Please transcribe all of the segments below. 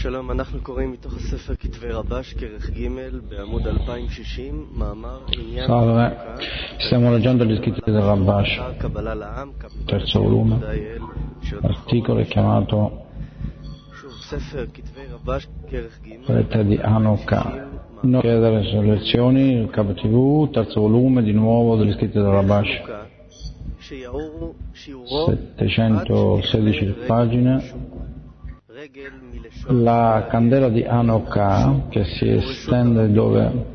שלום, אנחנו קוראים מתוך הספר כתבי רבש, כרך ג' בעמוד 2060, מאמר עניין Salve, stiamo leggendo gli scritti del Rabash, terzo volume, l'articolo è chiamato Lettera di Hanukkah. Non chiedere sulle lezioni, il KTV, terzo volume di nuovo degli scritti del Rabash, 716 pagine. La candela di Hanukkah che si estende dove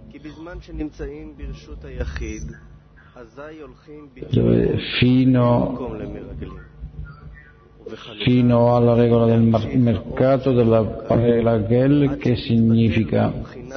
fino alla regola del mercato della Paragel, che significa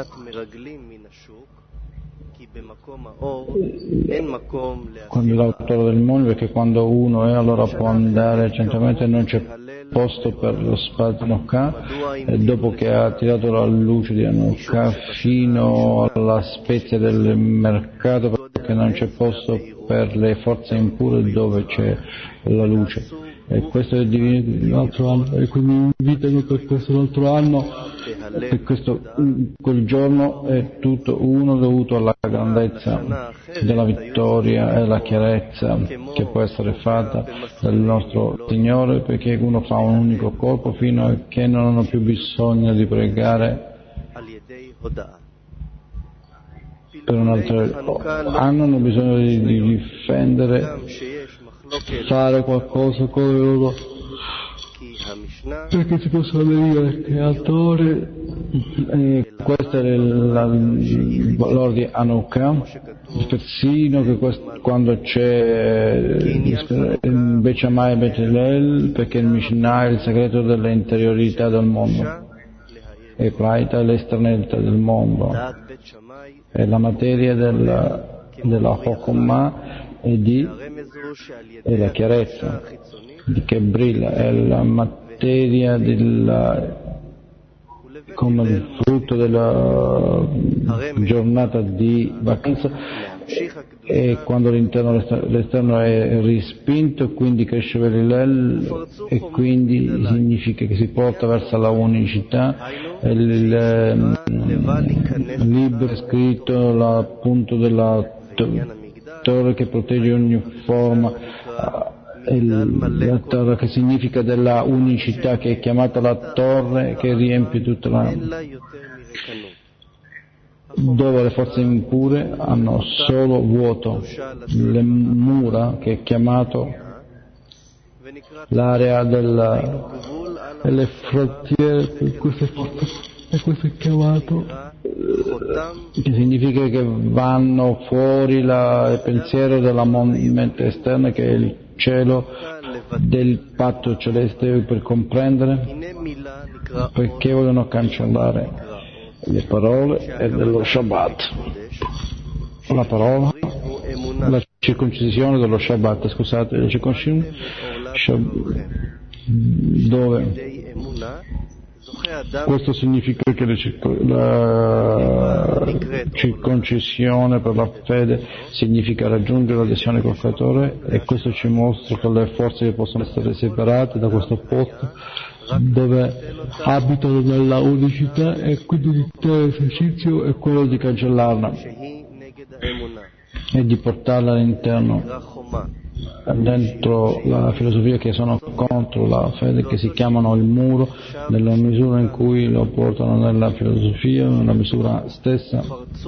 quando l'autore del mondo, perché quando uno è allora può andare certamente, non c'è posto per lo spazio di Hanukkah, e dopo che ha tirato la luce di Hanukkah fino alla spezia del mercato, perché non c'è posto per le forze impure dove c'è la luce. E questo è divino l'altro anno, e quindi invitano per questo l'altro anno, per questo quel giorno è tutto uno dovuto alla grandezza della vittoria e alla chiarezza che può essere fatta dal nostro Signore, perché uno fa un unico corpo fino a che non hanno più bisogno di pregare per un altro anno, hanno bisogno di difendere, fare qualcosa con loro perché si possono dire che l'autore, questo è il valore di Hanukkah, persino che quando c'è invece mai Betelel, perché il Mishnah è il segreto dell'interiorità del mondo e Praita è l'esternalità del mondo, è la materia della Chokhmah e la chiarezza che brilla, è la materia come il frutto della giornata di vacanza, e quando l'esterno è rispinto, quindi cresce Velilel, e quindi significa che si porta verso la unicità. Il libro scritto appunto della torre che protegge ogni forma, la torre che significa della unicità, che è chiamata la torre che riempie tutta la, dove le forze impure hanno solo vuoto, le mura, che è chiamato l'area delle frontiere, e questo è chiamato, che significa che vanno fuori il pensiero della mente esterna, che è il cielo del patto celeste, per comprendere, perché vogliono cancellare le parole dello Shabbat. La parola, la circoncisione dello Shabbat, scusate, la circoncisione dove questo significa che la circoncisione per la fede significa raggiungere l'adesione col Creatore, e questo ci mostra che le forze che possono essere separate da questo posto dove abitano nella unicità, e quindi l'intero esercizio è quello di cancellarla e di portarla all'interno, dentro la filosofia, che sono contro la fede, che si chiamano il muro, nella misura in cui lo portano nella filosofia, nella misura stessa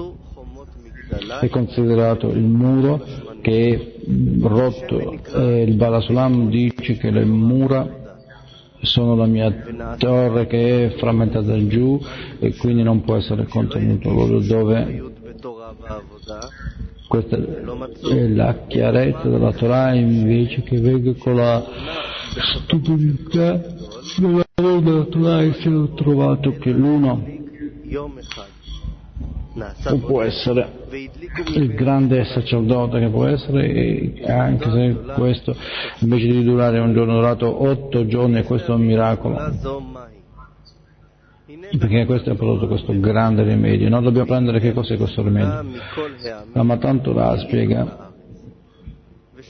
è considerato il muro che è rotto, e il Balasulam dice che le mura sono la mia torre che è frammentata giù, e quindi non può essere contenuto dove. Questa è la chiarezza della Torah, invece che venga con la stupidità del lavoro della Torah, e si è trovato che l'uno può essere il grande sacerdote che può essere, e anche se questo invece di durare un giorno, durato 8 giorni, e questo è un miracolo, perché questo ha prodotto questo grande rimedio. Noi dobbiamo prendere che cos'è questo rimedio. La Matantora spiega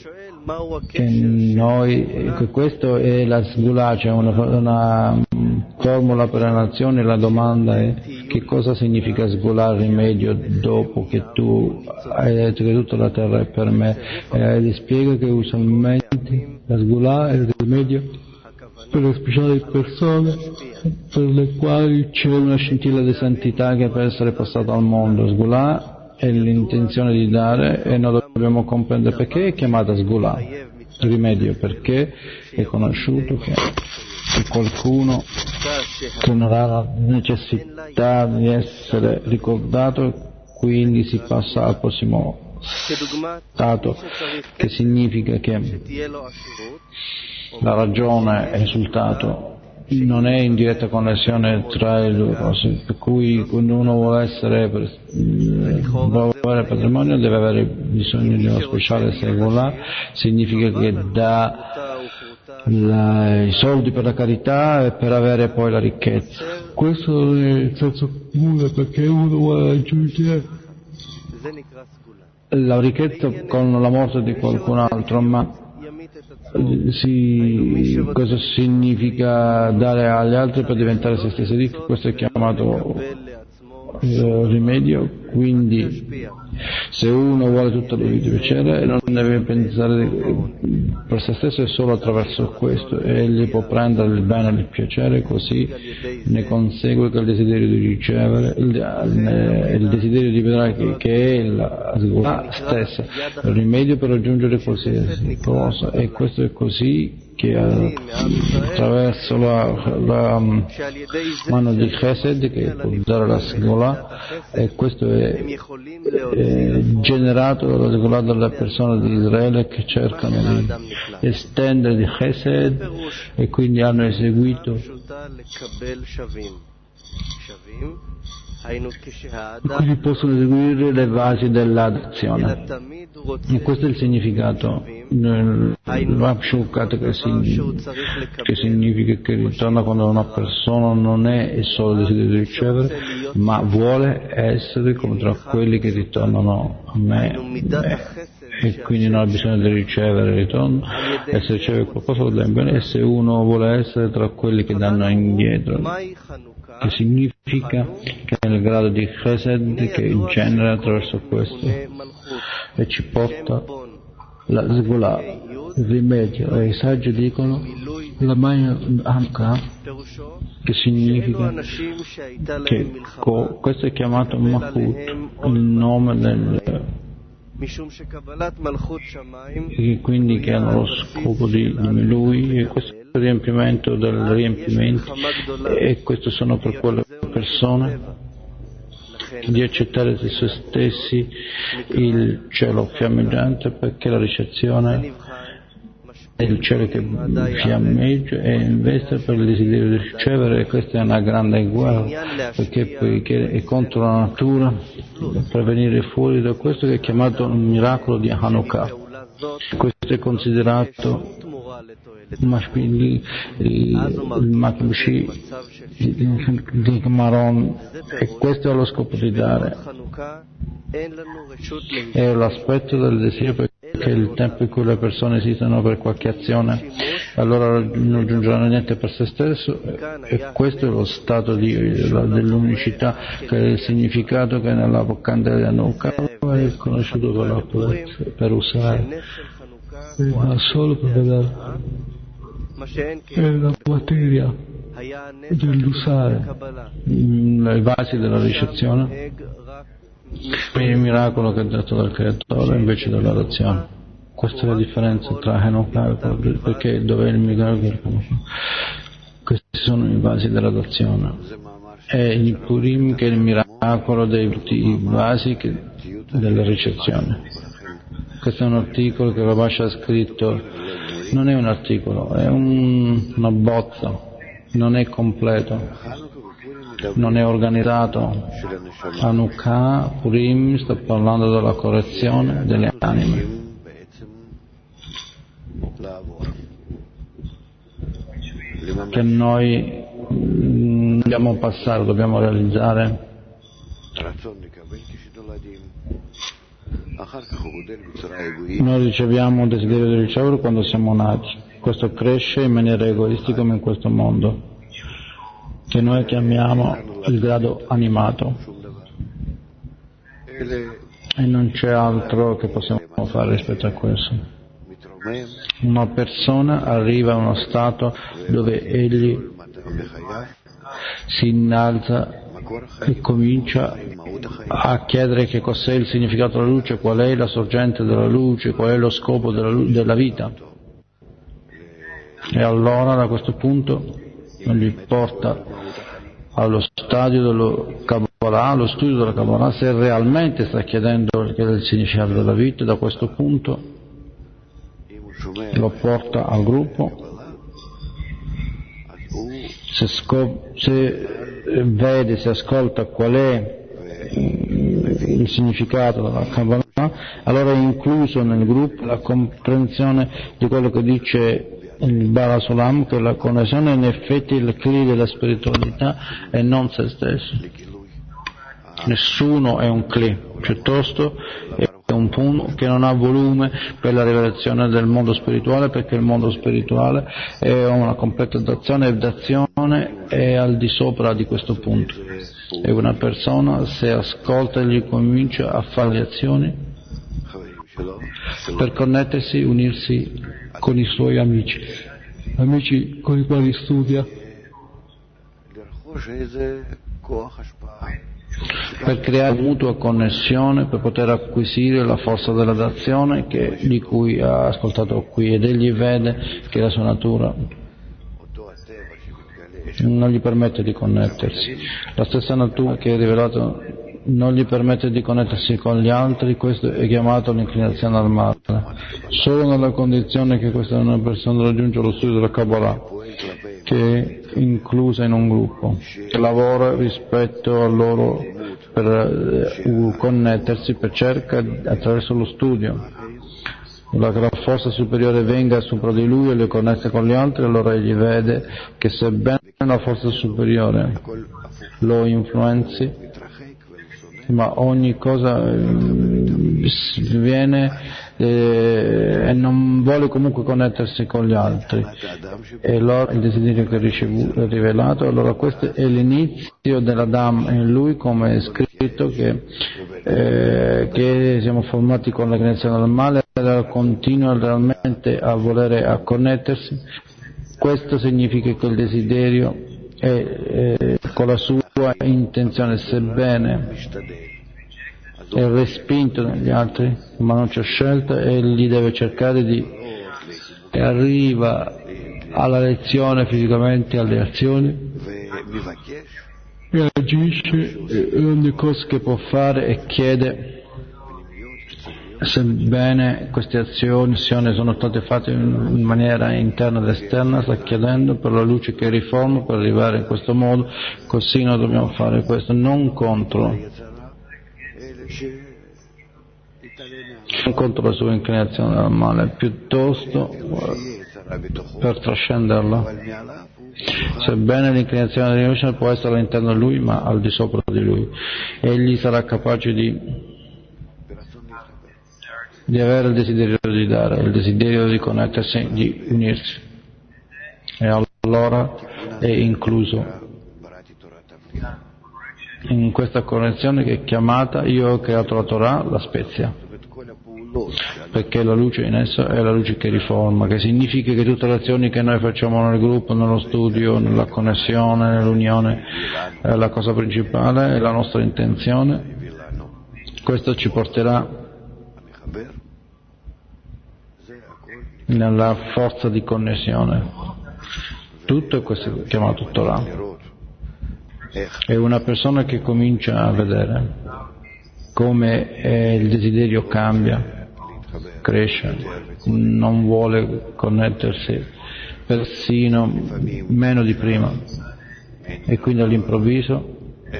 che questo è la sgula, cioè una formula per le nazioni, la domanda è: che cosa significa sgulà rimedio dopo che tu hai detto che tutta la terra è per me? E gli spiega che usualmente la sgulà è il rimedio per le speciali persone per le quali c'è una scintilla di santità che per essere passata al mondo. Sgulà è l'intenzione di dare e noi dobbiamo comprendere perché è chiamata sgulà, rimedio, perché è conosciuto che qualcuno che non ha la necessità di essere ricordato, quindi si passa al prossimo stato, che significa che la ragione e il risultato non è in diretta connessione tra le due cose, per cui quando uno vuole avere patrimonio deve avere bisogno di uno speciale singolare, significa che dà i soldi per la carità e per avere poi la ricchezza. Questo è il senso comune, perché uno vuole raggiungere la ricchezza con la morte di qualcun altro, ma cosa significa dare agli altri per diventare se stessi ricchi? Questo è chiamato rimedio. Quindi se uno vuole tutta la vita piacere non deve pensare per se stesso, è solo attraverso questo egli può prendere il bene e il piacere, così ne consegue che il desiderio di ricevere, il desiderio di vedere che è la stessa, il rimedio per raggiungere qualsiasi cosa, e questo è così che attraverso la mano di Chesed che può dare la Sgulà, e questo è generato dalla Sgulà dalle persone di Israele che cercano di estendere di Chesed e quindi hanno eseguito e quindi possono eseguire le basi dell'adozione. E questo è il significato Rapshukat, che significa che ritorna quando una persona non è solo il desiderio di ricevere, ma vuole essere come tra quelli che ritornano a me, e quindi non ha bisogno di ricevere ritorno, e se riceve qualcosa lo dà in bene, e se uno vuole essere tra quelli che danno indietro, che significa che è nel grado di Chesed che genera attraverso questo e ci porta la Sgulà, il rimedio, e i saggi dicono la Maya Hamka, che significa che questo è chiamato Mahut, il nome del quindi che hanno lo scopo di lui, e questo è il riempimento del riempimento, e questo sono per quelle persone di accettare di se stessi il cielo fiammeggiante, perché la ricezione è il cielo che fiammeggia e investe per il desiderio di ricevere, e questa è una grande guerra, perché poiché è contro la natura, per venire fuori da questo che è chiamato il miracolo di Hanukkah. Questo è considerato il Makbushi di Maron, e questo è lo scopo di dare, è l'aspetto del desiderio, perché il tempo in cui le persone esistono per qualche azione, allora non raggiungeranno niente per se stesso, e questo è lo stato dell'unicità, che è il significato che nella candela di Hanukkah è conosciuto per la purezza, per usare, ma solo per vedere la materia dell'usare, le basi della ricezione, il miracolo che è dato dal creatore invece dell'adozione. Questa è la differenza tra Hanukkah, perché dov'è il miracolo? Questi sono i basi dell'adozione, e il Purim che è il miracolo dei basi della ricezione. Questo è un articolo che Rabash ha scritto, non è un articolo, è una bozza, non è completo, non è organizzato. Hanukkah, Purim, sta parlando della correzione delle anime, che noi dobbiamo passare, dobbiamo realizzare. Noi riceviamo un desiderio di ricevere quando siamo nati, questo cresce in maniera egoistica come in questo mondo, che noi chiamiamo il grado animato, e non c'è altro che possiamo fare rispetto a questo. Una persona arriva a uno stato dove egli si innalza e comincia a chiedere che cos'è il significato della luce, qual è la sorgente della luce, qual è lo scopo della vita. E allora da questo punto gli porta allo stadio dello Kabbalah, allo studio della Kabbalah, se realmente sta chiedendo il significato della vita. Da questo punto lo porta al gruppo, se vede, se ascolta qual è il significato della Kabbalah, allora è incluso nel gruppo la comprensione di quello che dice il Bala Sulam, che la connessione è in effetti il kli della spiritualità e non se stesso. Nessuno è un kli, piuttosto è un punto che non ha volume per la rivelazione del mondo spirituale, perché il mondo spirituale è una completa dazione, e dazione è al di sopra di questo punto. E una persona, se ascolta e gli comincia a fare le azioni per connettersi, unirsi con i suoi amici con i quali studia, per creare mutua connessione, per poter acquisire la forza della dazione di cui ha ascoltato qui, ed egli vede che la sua natura non gli permette di connettersi. La stessa natura che è rivelata non gli permette di connettersi con gli altri. Questo è chiamato l'inclinazione al male. Solo nella condizione che questa una persona raggiunge lo studio della Kabbalah, che è inclusa in un gruppo, che lavora rispetto a loro per connettersi, per cercare attraverso lo studio che la forza superiore venga sopra di lui e le connette con gli altri. Allora egli vede che sebbene la forza superiore lo influenzi, ma ogni cosa viene e non vuole comunque connettersi con gli altri, e allora il desiderio che è rivelato, allora questo è l'inizio dell'Adam in lui, come è scritto che siamo formati con la creazione del male, e allora continua realmente a volere a connettersi. Questo significa che il desiderio è con la sua intenzione, sebbene è respinto dagli altri, ma non c'è scelta, e egli deve cercare e arriva alla lezione fisicamente, alle azioni, e agisce, e ogni cosa che può fare e chiede, sebbene queste azioni sono state fatte in maniera interna ed esterna, sta chiedendo per la luce che riforma, per arrivare in questo modo. Così noi dobbiamo fare questo, non contro la sua inclinazione al male, piuttosto per trascenderla. Sebbene l'inclinazione dell'emozione può essere all'interno di lui, ma al di sopra di lui, egli sarà capace di avere il desiderio di dare, il desiderio di connettersi, di unirsi, e allora è incluso in questa connessione che è chiamata "io ho creato la Torah", la spezia, perché la luce in esso è la luce che riforma, che significa che tutte le azioni che noi facciamo nel gruppo, nello studio, nella connessione, nell'unione, la cosa principale è la nostra intenzione. Questo ci porterà nella forza di connessione. Tutto questo è chiamato Torah. È una persona che comincia a vedere come il desiderio cambia, cresce, non vuole connettersi persino meno di prima, e quindi all'improvviso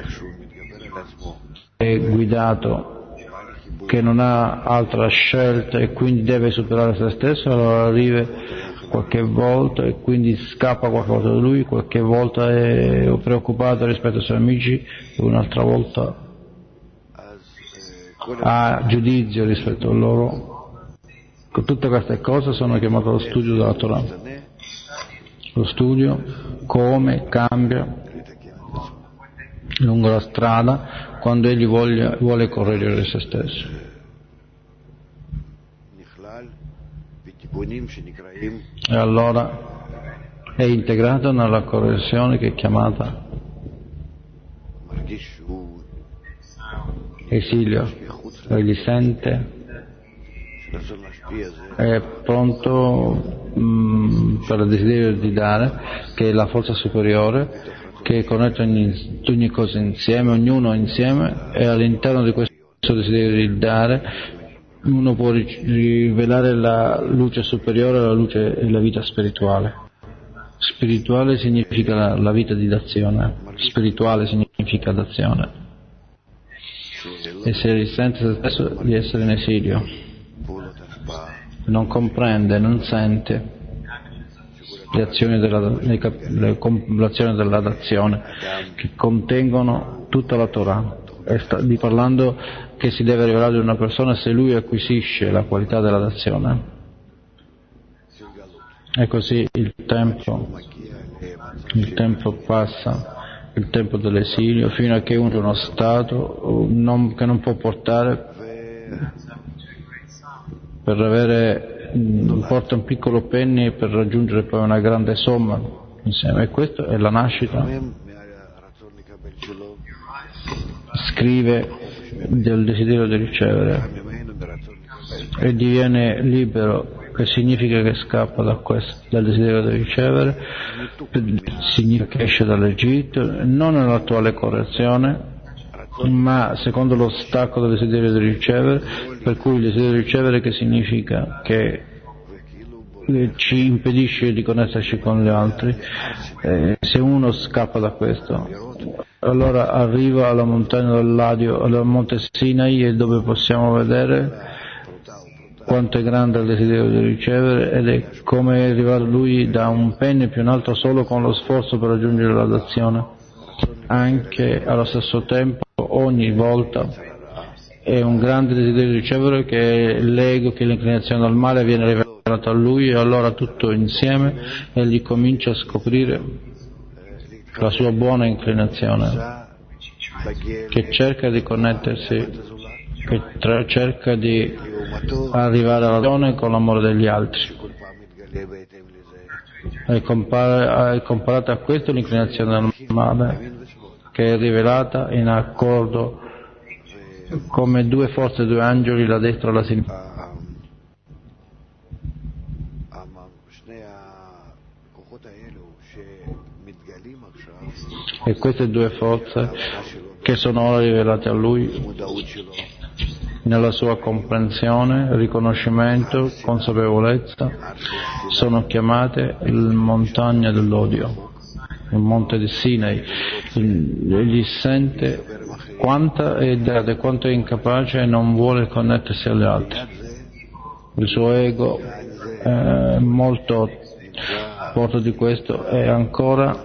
è guidato che non ha altra scelta e quindi deve superare se stesso. Allora arriva qualche volta e quindi scappa qualcosa da lui, qualche volta è preoccupato rispetto ai suoi amici, e un'altra volta ha giudizio rispetto a loro. Tutte queste cose sono chiamate lo studio della Torah, lo studio come cambia lungo la strada quando egli vuole correggere se stesso. E allora è integrato nella correzione che è chiamata esilio. Egli sente, è pronto per il desiderio di dare, che è la forza superiore che connette ogni cosa insieme, ognuno insieme, e all'interno di questo desiderio di dare uno può rivelare la luce superiore, la luce e la vita spirituale. Spirituale significa la vita di d'azione, spirituale significa d'azione, e se risente se stesso di essere in esilio, non comprende, non sente l'azione della dazione che contengono tutta la Torah. Di parlando che si deve rivelare di una persona se lui acquisisce la qualità della dazione. E così il tempo passa, il tempo dell'esilio, fino a che uno stato che non può portare, per avere, porta un piccolo penny per raggiungere poi una grande somma insieme. E questa è la nascita. Scrive del desiderio di ricevere e diviene libero, che significa che scappa da questo, dal desiderio di ricevere, significa che esce dall'Egitto, non nell'attuale correzione, ma secondo lo stacco del desiderio di ricevere, per cui il desiderio di ricevere che significa che ci impedisce di connetterci con gli altri. Se uno scappa da questo, allora arriva alla montagna dell'Adio, al monte Sinai, e dove possiamo vedere quanto è grande il desiderio di ricevere, ed è come arrivare lui da un penny più in alto solo con lo sforzo per raggiungere la dazione. Anche allo stesso tempo, ogni volta è un grande desiderio di ricevere, che è l'ego, che è l'inclinazione al male, viene rivelato a lui, e allora tutto insieme egli comincia a scoprire la sua buona inclinazione, che cerca di connettersi, che cerca di arrivare alla dazione con l'amore degli altri. E comparata a questo l'inclinazione al male, che è rivelata in accordo come due forze, due angeli, la destra e la sinistra. E queste due forze che sono ora rivelate a lui nella sua comprensione, riconoscimento, consapevolezza, sono chiamate il montagna dell'odio, il monte di Sinai. Egli sente quanto è incapace e non vuole connettersi agli altri. Il suo ego è molto forte di questo, e ancora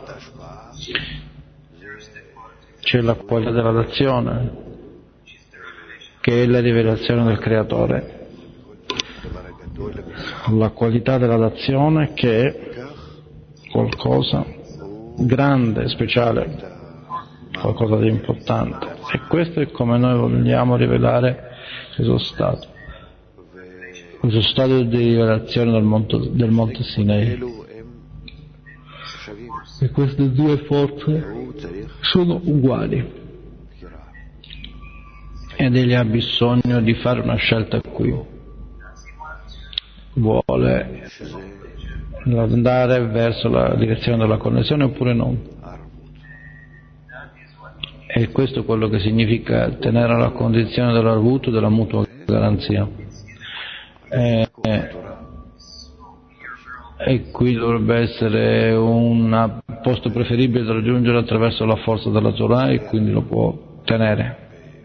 c'è la qualità della dazione, che è la rivelazione del Creatore. La qualità della dazione, che è qualcosa grande, speciale, qualcosa di importante. E questo è come noi vogliamo rivelare questo stato di rivelazione del monte Sinai. E queste due forze sono uguali, ed egli ha bisogno di fare una scelta qui. Vuole andare verso la direzione della connessione oppure no. E questo è quello che significa tenere la condizione dell'arvuto, della mutua garanzia. E qui dovrebbe essere un posto preferibile da raggiungere attraverso la forza della Torah, e quindi lo può tenere.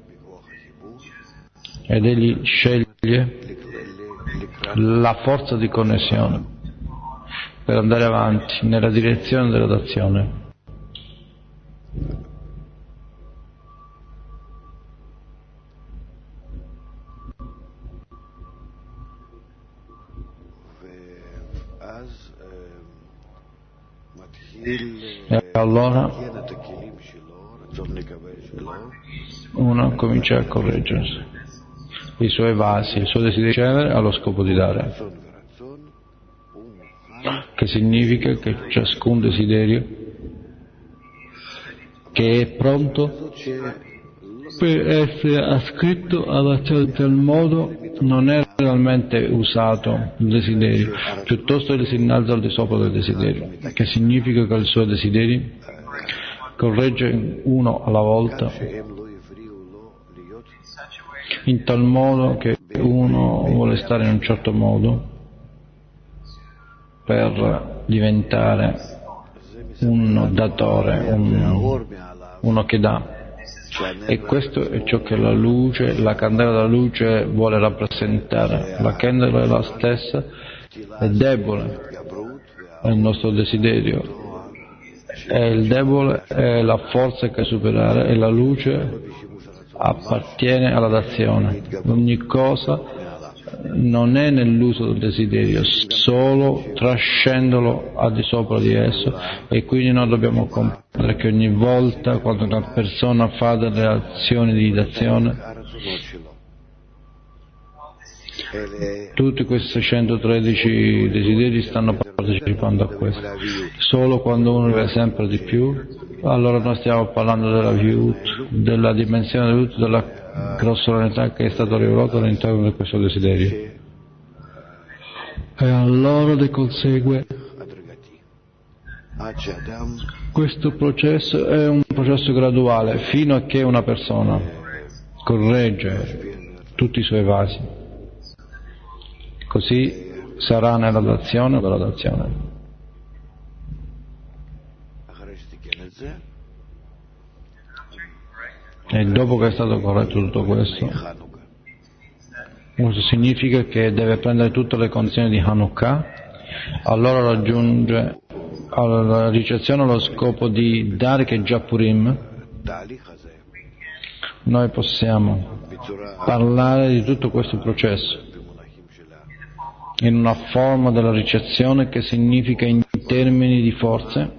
Ed egli sceglie la forza di connessione per andare avanti nella direzione della dazione. E allora uno comincia a correggersi i suoi vasi, il suo desiderio di ricevere allo scopo di dare, che significa che ciascun desiderio che è pronto per essere ascritto all'azione in tal modo non è realmente usato il desiderio, piuttosto egli si innalza al di sopra del desiderio, che significa che il suo desiderio corregge uno alla volta in tal modo che uno vuole stare in un certo modo per diventare un datore, uno che dà. E questo è ciò che la luce, la candela della luce vuole rappresentare. La candela è la stessa, è debole, è il nostro desiderio, e il debole è la forza che superare, e la luce appartiene alla dazione. Ogni cosa non è nell'uso del desiderio, solo trascendolo al di sopra di esso, e quindi noi dobbiamo comprendere che ogni volta quando una persona fa delle azioni di dazione, tutti questi 613 desideri stanno partecipando a questo. Solo quando uno vive sempre di più, allora noi stiamo parlando della Vyut, della dimensione della Vyut, della grossolanità che è stato rivelato all'interno di questo desiderio. E allora ne consegue questo processo è un processo graduale fino a che una persona corregge tutti i suoi vasi, così sarà nella dazione o della dazione. E dopo che è stato corretto tutto questo significa che deve prendere tutte le condizioni di Hanukkah, allora raggiunge alla ricezione lo scopo di dare, che è già Purim. Noi possiamo parlare di tutto questo processo in una forma della ricezione che significa in termini di forze,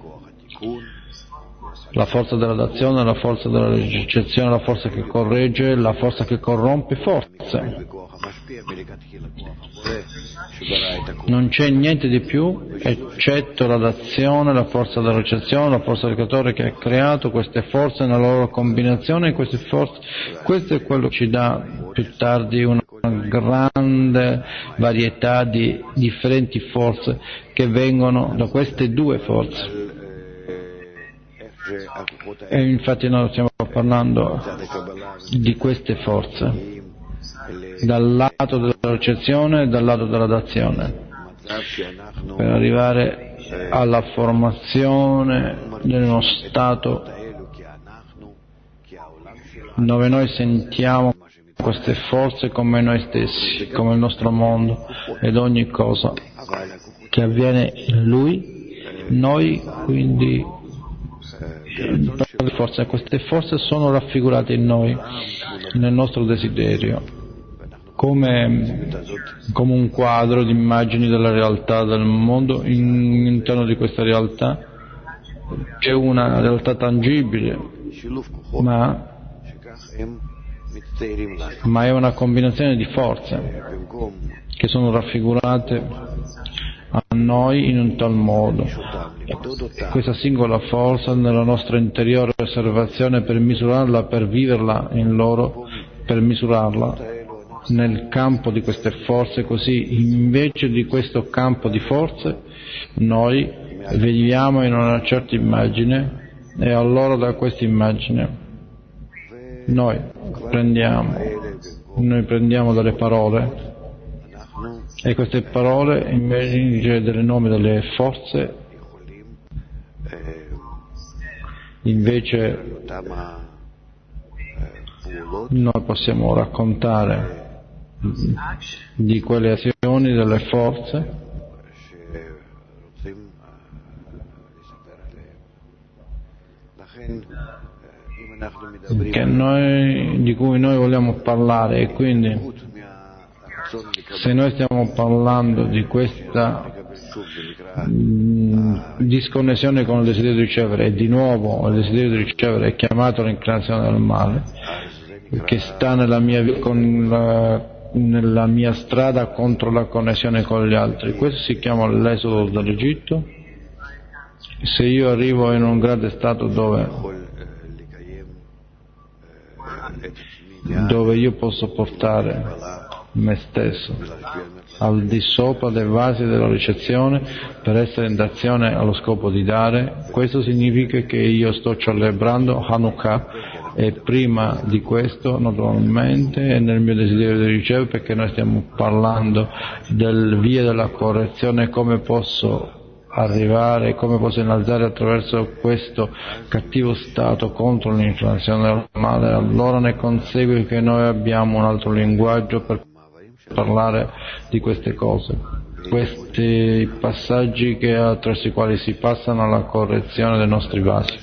la forza della dazione, la forza della ricezione, la forza che corregge, la forza che corrompe forze. Non c'è niente di più eccetto la dazione, la forza della ricezione, la forza del creatore che ha creato queste forze nella loro combinazione, e queste forze, questo è quello che ci dà più tardi una grande varietà di differenti forze che vengono da queste due forze. E infatti noi stiamo parlando di queste forze dal lato della ricezione e dal lato della dazione, per arrivare alla formazione di uno stato dove noi sentiamo queste forze come noi stessi, come il nostro mondo ed ogni cosa che avviene in Lui, noi quindi queste forze sono raffigurate in noi, nel nostro desiderio, come un quadro di immagini della realtà del mondo. All'interno di questa realtà c'è una realtà tangibile, ma è una combinazione di forze che sono raffigurate a noi in un tal modo. E questa singola forza nella nostra interiore osservazione, per misurarla, per viverla in loro, per misurarla nel campo di queste forze, così invece di questo campo di forze noi viviamo in una certa immagine, e allora da questa immagine noi prendiamo delle parole, e queste parole invece del nome delle forze invece noi possiamo raccontare di quelle azioni delle forze di cui noi vogliamo parlare. E quindi se noi stiamo parlando di questa disconnessione con il desiderio di ricevere, e di nuovo il desiderio di ricevere è chiamato l'inclinazione del male, che sta nella mia strada contro la connessione con gli altri. Questo si chiama l'esodo dall'Egitto. Se io arrivo in un grande stato dove io posso portare me stesso al di sopra dei vasi della ricezione per essere in azione allo scopo di dare, questo significa che io sto celebrando Hanukkah, e prima di questo naturalmente è nel mio desiderio di ricevere, perché noi stiamo parlando del via della correzione, come posso arrivare, come posso innalzare attraverso questo cattivo stato contro l'inflazione del male. Allora ne consegue che noi abbiamo un altro linguaggio per parlare di queste cose, questi passaggi attraverso i quali si passano alla correzione dei nostri vasi.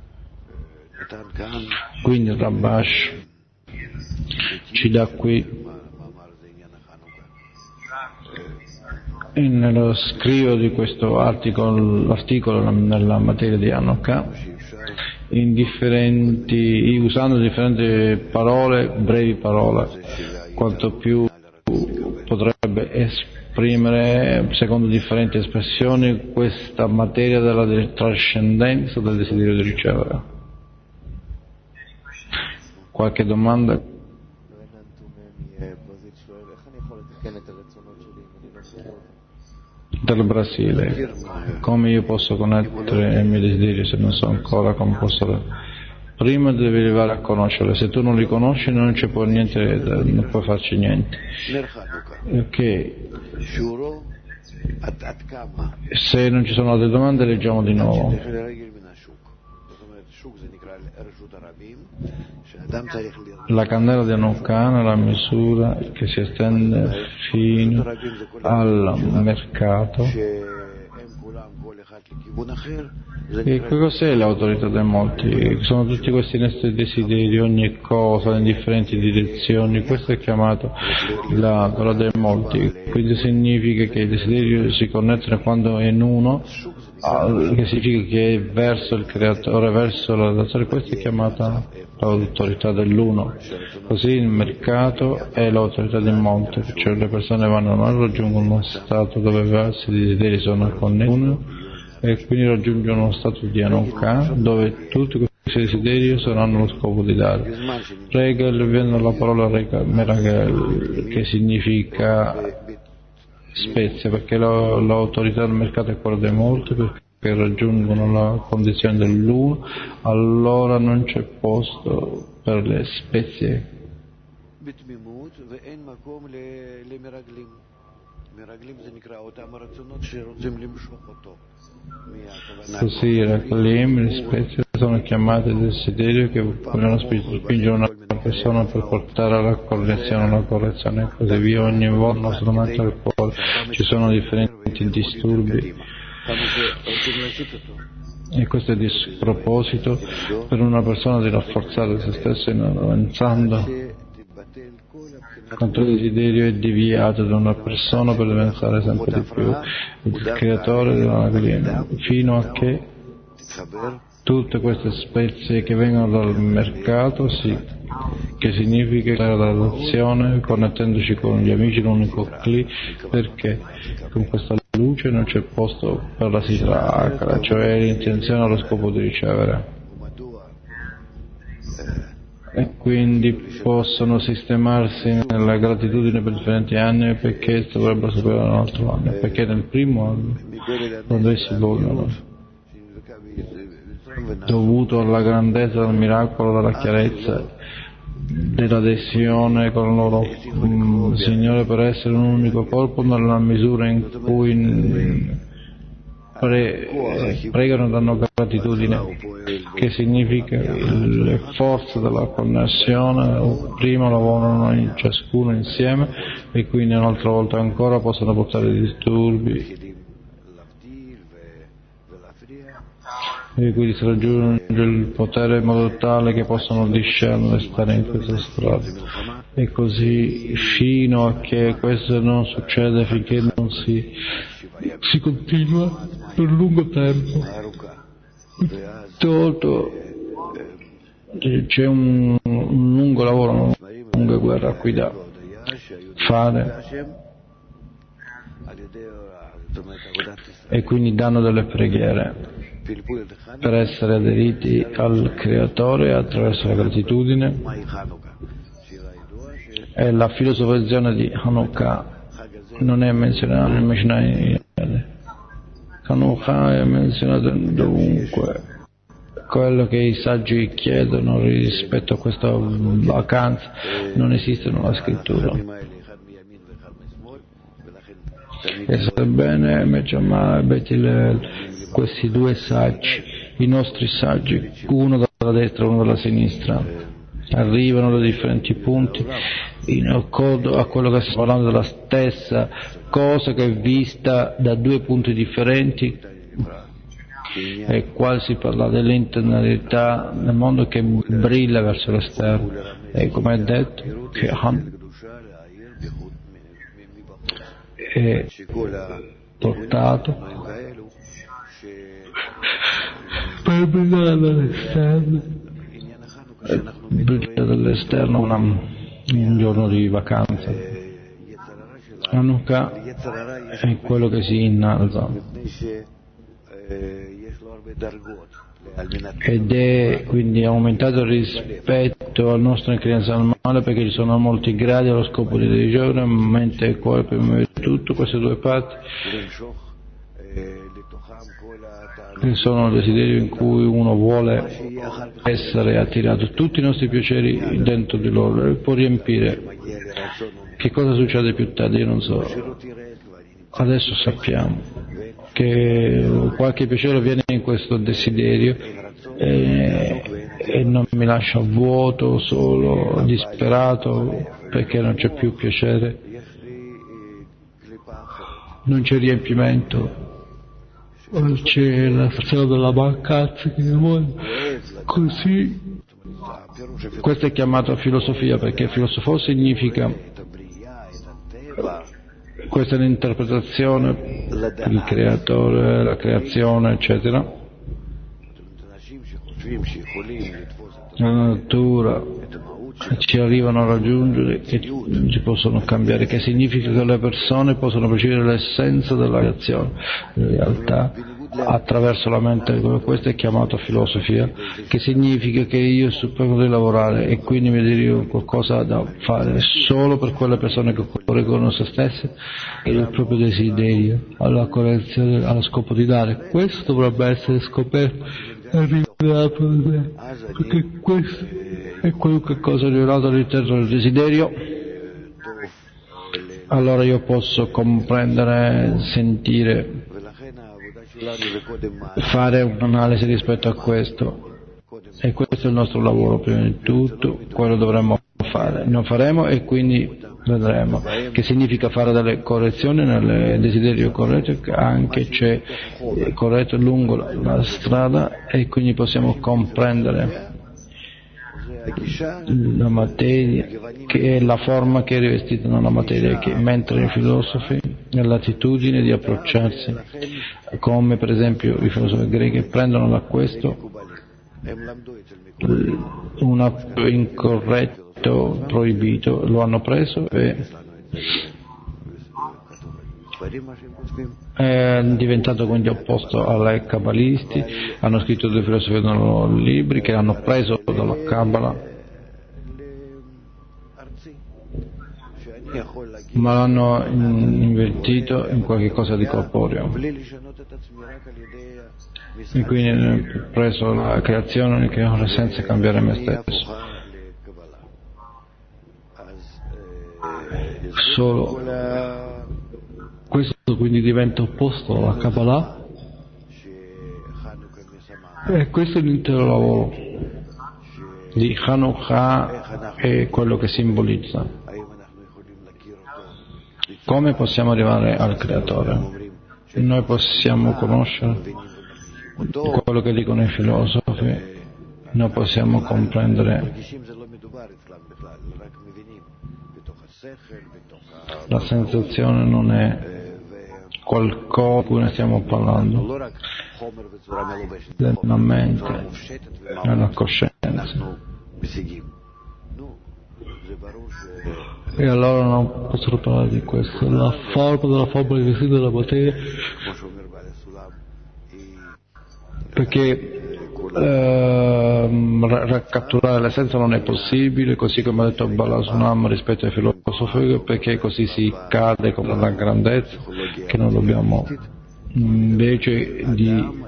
Quindi Rabash ci dà qui, nello scrivo di questo articolo nella materia di Hanukkah, usando differenti parole, brevi parole, quanto più potrebbe esprimere, secondo differenti espressioni, questa materia della trascendenza del desiderio di ricevere. Qualche domanda? Dal Brasile. Come io posso connettere il mio desiderio se non so ancora come posso? Prima devi arrivare a conoscerlo. Se tu non li conosci non c'è poi niente, non puoi farci niente. Ok. Se non ci sono altre domande leggiamo di nuovo. La candela di Hanukkah nella misura che si estende fino al mercato. E cos'è l'autorità dei molti? Sono tutti questi nostri desideri, ogni cosa in differenti direzioni. Questo è chiamato l'autorità dei molti. Quindi significa che i desideri si connettono quando è in uno, che significa che è verso il creatore, verso la datore. Questa è chiamata l'autorità dell'uno. Così il mercato è l'autorità del monte, cioè le persone raggiungono uno stato dove versi i desideri sono connessi e quindi raggiungono uno stato di Hanukkah dove tutti questi desideri saranno lo scopo di dare. Regel viene dalla parola meragel, che significa spezia, perché l'autorità del mercato è quella dei molti, perché raggiungono la condizione dell'uno, allora non c'è posto per le spezie. Così le spezie sono chiamate desiderio che vogliono spingere una persona per portare alla correzione e così via. Ogni volta il nostro mente al cuore ci sono differenti disturbi, e questo è di sproposito per una persona di rafforzare se stessa avanzando contro il desiderio è deviato da una persona per diventare sempre di più il creatore della glina, fino a che tutte queste spezie che vengono dal mercato, che significa l'adozione, connettendoci con gli amici, l'unico clic, perché con questa luce non c'è posto per la sitra acra, cioè l'intenzione allo scopo di ricevere. E quindi possono sistemarsi nella gratitudine per differenti anni, perché dovrebbero superare un altro anno, perché nel primo anno, quando essi vogliono, dovuto alla grandezza del miracolo, della chiarezza, dell'adesione con il loro Signore, per essere un unico corpo, nella misura in cui pregano e danno gratitudine, che significa le forze della connessione prima lavorano ciascuno insieme, e quindi un'altra volta ancora possono portare disturbi, e quindi si raggiunge il potere in modo tale che possono discernere e stare in questa strada, e così fino a che questo non succede, finché non si si continua per lungo tempo. C'è un lungo lavoro, una lunga guerra qui da fare, e quindi danno delle preghiere per essere aderiti al Creatore attraverso la gratitudine. E la filosofizzazione di Hanukkah non è menzionata nel Mishnah. Hanukkah è menzionato dovunque. Quello che i saggi chiedono rispetto a questa vacanza non esiste nella scrittura. E sebbene Mechama e Betilel, questi due saggi, i nostri saggi, uno dalla destra e uno dalla sinistra, arrivano da differenti punti in accordo a quello che stiamo parlando della stessa cosa che è vista da due punti differenti, e qua si parla dell'internalità del mondo che brilla verso l'esterno, e come è detto che è portato per brillare dall'esterno, brilla dall'esterno un giorno di vacanza. Hanukkah è quello che si innalza ed è quindi aumentato rispetto al nostro inclinazione al male, perché ci sono molti gradi allo scopo di religione, mente e cuore, prima di tutto queste due parti che sono il desiderio in cui uno vuole essere attirato, tutti i nostri piaceri dentro di loro, e può riempire. Che cosa succede più tardi io non so, adesso sappiamo che qualche piacere viene in questo desiderio e non mi lascia vuoto, solo disperato, perché non c'è più piacere, non c'è riempimento, c'è la forza della mancanza che vuole. Così questo è chiamato filosofia, perché filosofo significa, questa è l'interpretazione, il creatore, la creazione, eccetera, la natura ci arrivano a raggiungere, che ci possono cambiare, che significa che le persone possono percepire l'essenza della creazione, in realtà attraverso la mente. Questo è chiamato filosofia, che significa che io suppongo di lavorare e quindi mi dirigo qualcosa da fare solo per quelle persone che correggono se stesse e il proprio desiderio alla correzione, allo scopo di dare. Questo dovrebbe essere scoperto e rivelato da me, perché questo è qualunque cosa rivelato all'interno del desiderio. Allora io posso comprendere, sentire, fare un'analisi rispetto a questo, e questo è il nostro lavoro prima di tutto, quello dovremmo fare, non faremo e quindi vedremo che significa fare delle correzioni nel desiderio corretto, che anche c'è corretto lungo la strada, e quindi possiamo comprendere la materia, che è la forma che è rivestita nella materia, che mentre i filosofi hanno l'attitudine di approcciarsi come per esempio i filosofi greci prendono da questo un incorretto proibito, lo hanno preso e è diventato quindi opposto ai cabalisti. Hanno scritto due filosofi nei loro libri che hanno preso dalla Kabbalah, ma l'hanno invertito in qualche cosa di corporeo, e quindi hanno preso la creazione senza cambiare me stesso, solo questo quindi diventa opposto alla Kabbalah, e questo è l'intero lavoro di Hanukkah, è quello che simbolizza. Come possiamo arrivare al Creatore? Noi possiamo conoscere quello che dicono i filosofi, noi possiamo comprendere la sensazione, non è qualcosa di cui ne stiamo parlando, nella mente, nella coscienza. E allora non posso parlare di questo, la forma della forma rivestita della materia, perché catturare l'essenza non è possibile, così come ha detto Balasulam rispetto ai filosofi, perché così si cade con la grandezza, che non dobbiamo invece di,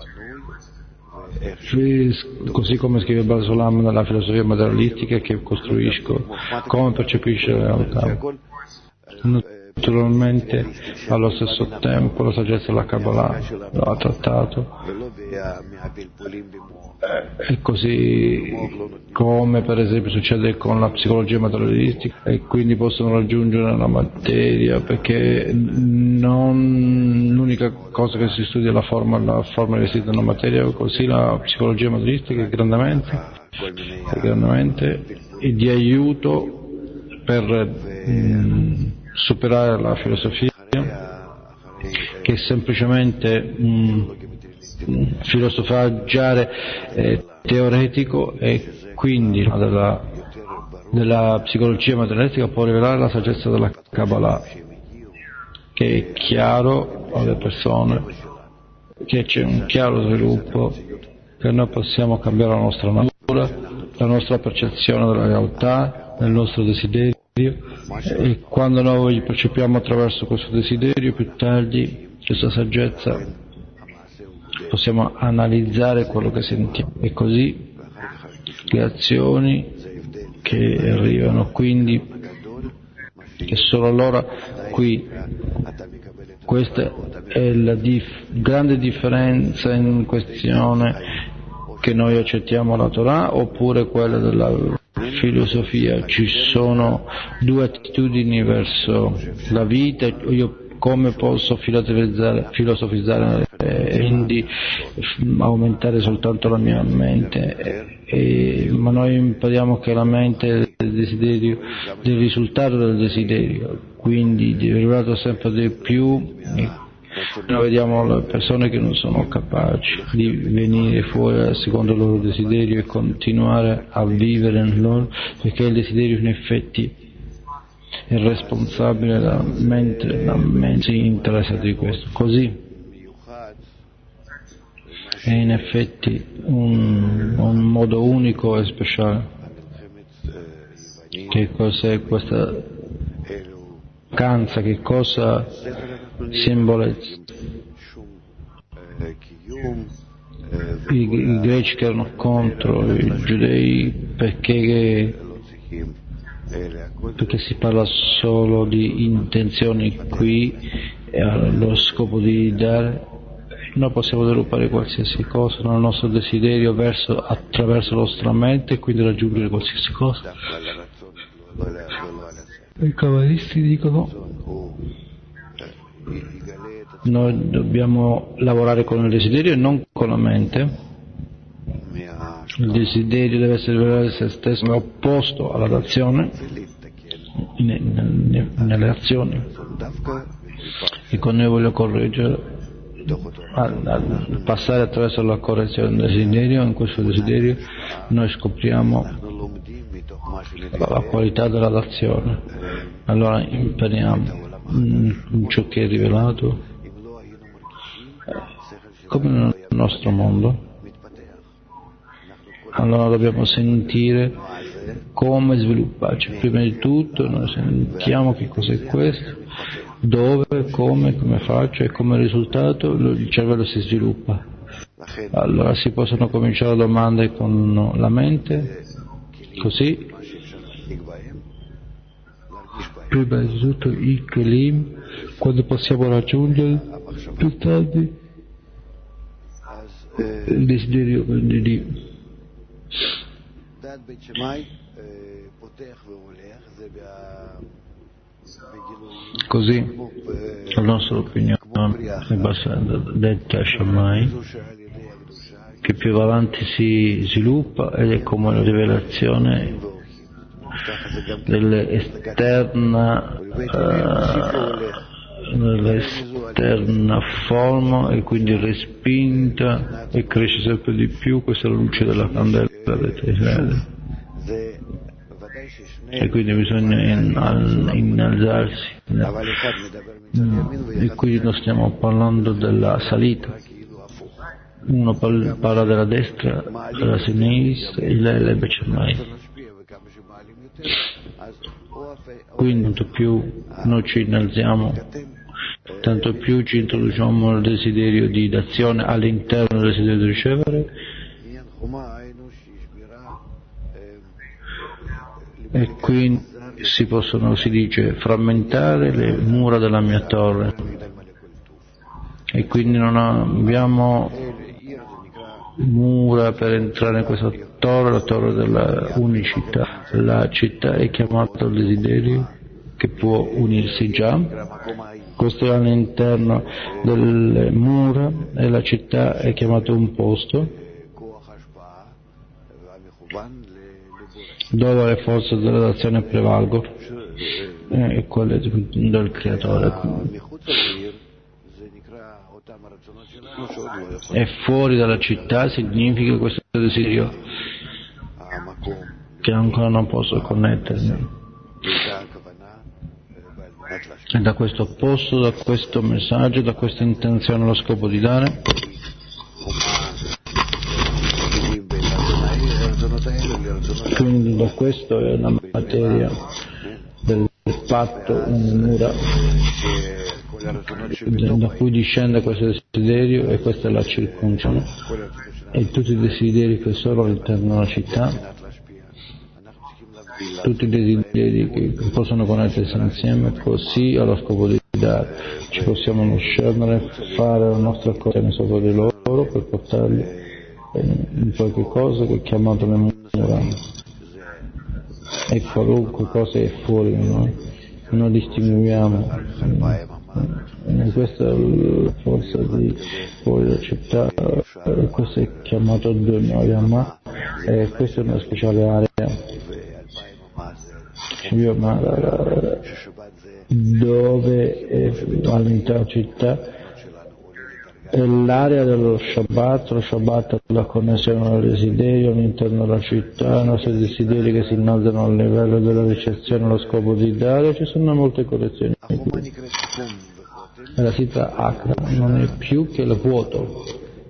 così come scrive Balasulam nella filosofia materialistica, che costruisco come percepisce la realtà. Naturalmente allo stesso tempo la saggezza della Kabbalah lo ha trattato, e così come per esempio succede con la psicologia materialistica, e quindi possono raggiungere la materia, perché non l'unica cosa che si studia è la forma rivestita nella materia, così la psicologia materialistica è grandemente di aiuto per superare la filosofia, che è semplicemente filosofaggiare teoretico, e quindi della psicologia materialistica può rivelare la saggezza della Kabbalah, che è chiaro alle persone che c'è un chiaro sviluppo, che noi possiamo cambiare la nostra natura, la nostra percezione della realtà, il nostro desiderio, e quando noi percepiamo attraverso questo desiderio, più tardi questa saggezza possiamo analizzare quello che sentiamo, e così le azioni che arrivano, quindi che solo allora qui questa è la grande differenza in questione, che noi accettiamo la Torah oppure quella della filosofia. Ci sono due attitudini verso la vita. Io come posso filosofizzare e quindi aumentare soltanto la mia mente, ma noi impariamo che la mente è il desiderio, del risultato del desiderio, quindi derivato sempre di più. Noi vediamo le persone che non sono capaci di venire fuori secondo il loro desiderio e continuare a vivere in loro, perché il desiderio in effetti è responsabile, la mente si interessa di questo. Così è in effetti un modo unico e speciale. Che cos'è questa vacanza? Che cosa simbolizza? I greci che erano contro i giudei perché si parla solo di intenzioni qui e allo scopo di dare. Noi possiamo sviluppare qualsiasi cosa nel nostro desiderio attraverso la nostra mente, e quindi raggiungere qualsiasi cosa. I cabalisti dicono noi dobbiamo lavorare con il desiderio e non con la mente. Il desiderio deve essere rivelare se stesso come opposto all'azione, nelle azioni. E con noi voglio correggere, passare attraverso la correzione del desiderio. In questo desiderio noi scopriamo la qualità dell'azione, allora impariamo ciò che è rivelato, come nel nostro mondo. Allora dobbiamo sentire come svilupparci. Prima di tutto noi sentiamo che cos'è questo, dove, come faccio, e come risultato il cervello si sviluppa. Allora si possono cominciare domande con la mente, così prima di tutto i kelim, quando possiamo raggiungere, più tardi il desiderio di così la nostra opinione è basata detta Shammai, che più avanti si sviluppa, ed è come la rivelazione dell'esterna nell'esterna forma e quindi respinta e cresce sempre di più. Questa è la luce della candela del Teisele. E quindi bisogna innalzarsi. E qui non stiamo parlando della salita. Uno parla della destra, della sinistra, e lei invece mai. Quindi tanto più noi ci innalziamo, tanto più ci introduciamo il desiderio di d'azione all'interno del desiderio di ricevere, e quindi si possono, si dice, frammentare le mura della mia torre, e quindi non abbiamo mura per entrare in questa torre, la torre della unicità. La città è chiamata il desiderio che può unirsi già, questo è all'interno delle mura, e la città è chiamata un posto dove le forze della d'azione prevalgono, e quelle del creatore. E fuori dalla città significa questo desiderio che ancora non posso connettermi. E da questo posto, da questo messaggio, da questa intenzione, lo scopo di dare, quindi da questo è la materia del patto, una mura da cui discende questo desiderio, e questa è la circoncisione, e tutti i desideri che sono all'interno della città, tutti i desideri che possono connettersi insieme, così allo scopo di dare. Ci possiamo non scendere, fare la nostra attenzione sopra di loro per portarli in qualche cosa che è chiamato le mura, e qualunque cosa è fuori di noi distinguiamo. Questa è la forza di fuori dalla città, questo è chiamato Dhamma, e questa è una speciale area dove all'interno della città è l'area dello Shabbat. Lo Shabbat è la connessione al desiderio all'interno della città, i nostri desideri che si innalzano al livello della ricezione allo scopo di dare. Ci sono molte correzioni qui. La sita Akra non è più che il vuoto,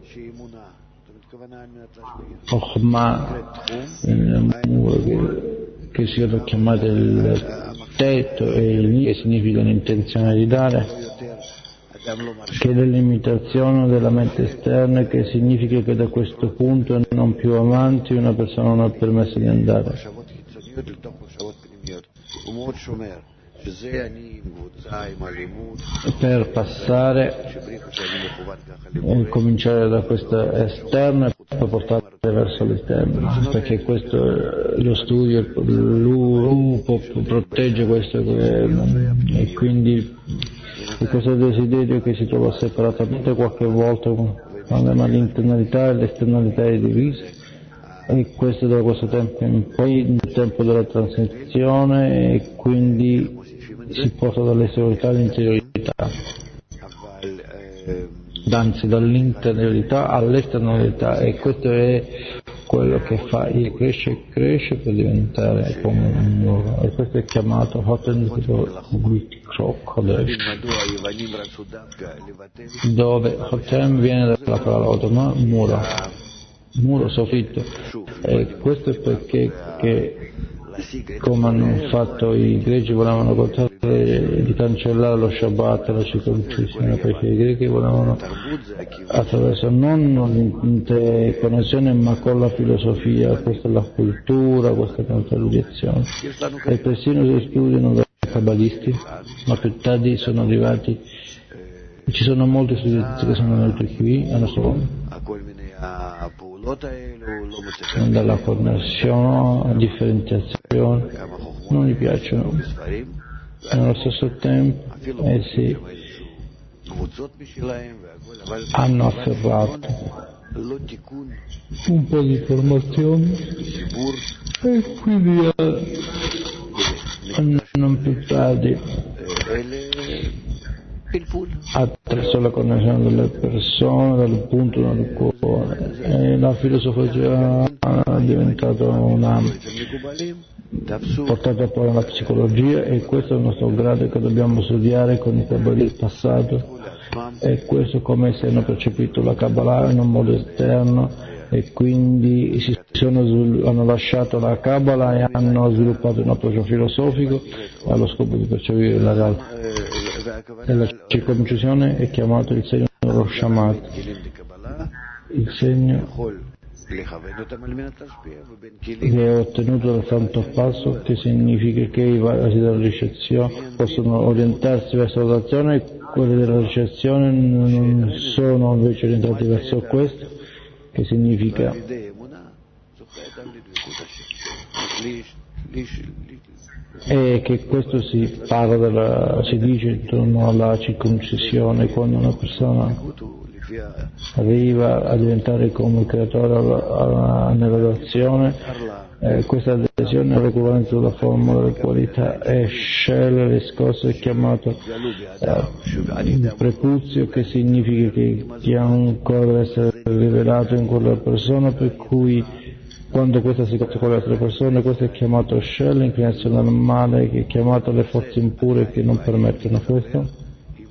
il muro che siano chiamate il tetto, e lì che significa l'intenzione di dare, che è l'imitazione della mente esterna, che significa che da questo punto e non più avanti una persona non ha permesso di andare. Per passare e cominciare da questa esterna e poi portare verso l'esterno, perché questo è lo studio, l'upo protegge questo, e quindi questo desiderio che si trova separatamente qualche volta quando l'internalità e l'esternalità è divisa, e questo da questo tempo in poi, il tempo della transizione, e quindi si porta dall'esteriorità all'interiorità, anzi dall'interiorità all'esternalità, e questo è quello che fa il cresce e cresce per diventare come un muro, e questo è chiamato dove Hotem viene dalla parola Otoma, muro soffitto, e questo è perché come hanno fatto i greci, volevano di cancellare lo Shabbat, la circoncisione, perché i greci volevano, attraverso non connessione ma con la filosofia, questa è la cultura, questa è la religione, e persino si studiano dai cabalisti, ma più tardi sono arrivati, ci sono molti studenti che sono venuti qui, hanno solo dalla connessione, differenziazione, non gli piacciono, e nello stesso tempo essi hanno afferrato un po' di formazione, e quindi non più tardi attraverso la connessione delle persone, dal punto del cuore. E la filosofia è diventata una portata poi alla psicologia, e questo è il nostro grado che dobbiamo studiare con i Kabbalah del passato, e questo come se hanno percepito la Kabbalah in un modo esterno, e quindi hanno lasciato la Kabbalah e hanno sviluppato un approccio filosofico allo scopo di percepire la realtà. E la circoncisione è chiamato il segno dello Shamat, il segno che è ottenuto dal santo passo, che significa che i vasi della ricezione possono orientarsi verso l'azione, e quelli della ricezione non sono invece orientati verso questo, che significa e che questo si dice intorno alla circoncisione, quando una persona arriva a diventare come creatore nell'adorazione, questa adesione all'equivalenza della forma delle qualità e scelle le scosse, è chiamato prepuzio, che significa che ancora deve essere rivelato in quella persona, per cui quando questa si cozza con le altre persone, questo è chiamato scelle, inclinazione al male, che è chiamato le forze impure che non permettono questo,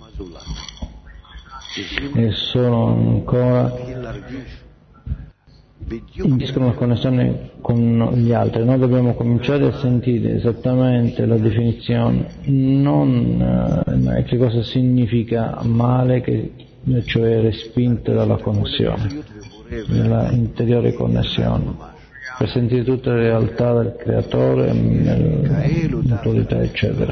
e sono ancora indiscono una connessione con gli altri. Noi dobbiamo cominciare a sentire esattamente la definizione, non che cosa significa male, cioè respinta dalla connessione, nella interiore connessione, per sentire tutte le realtà del creatore, nell'autorità eccetera.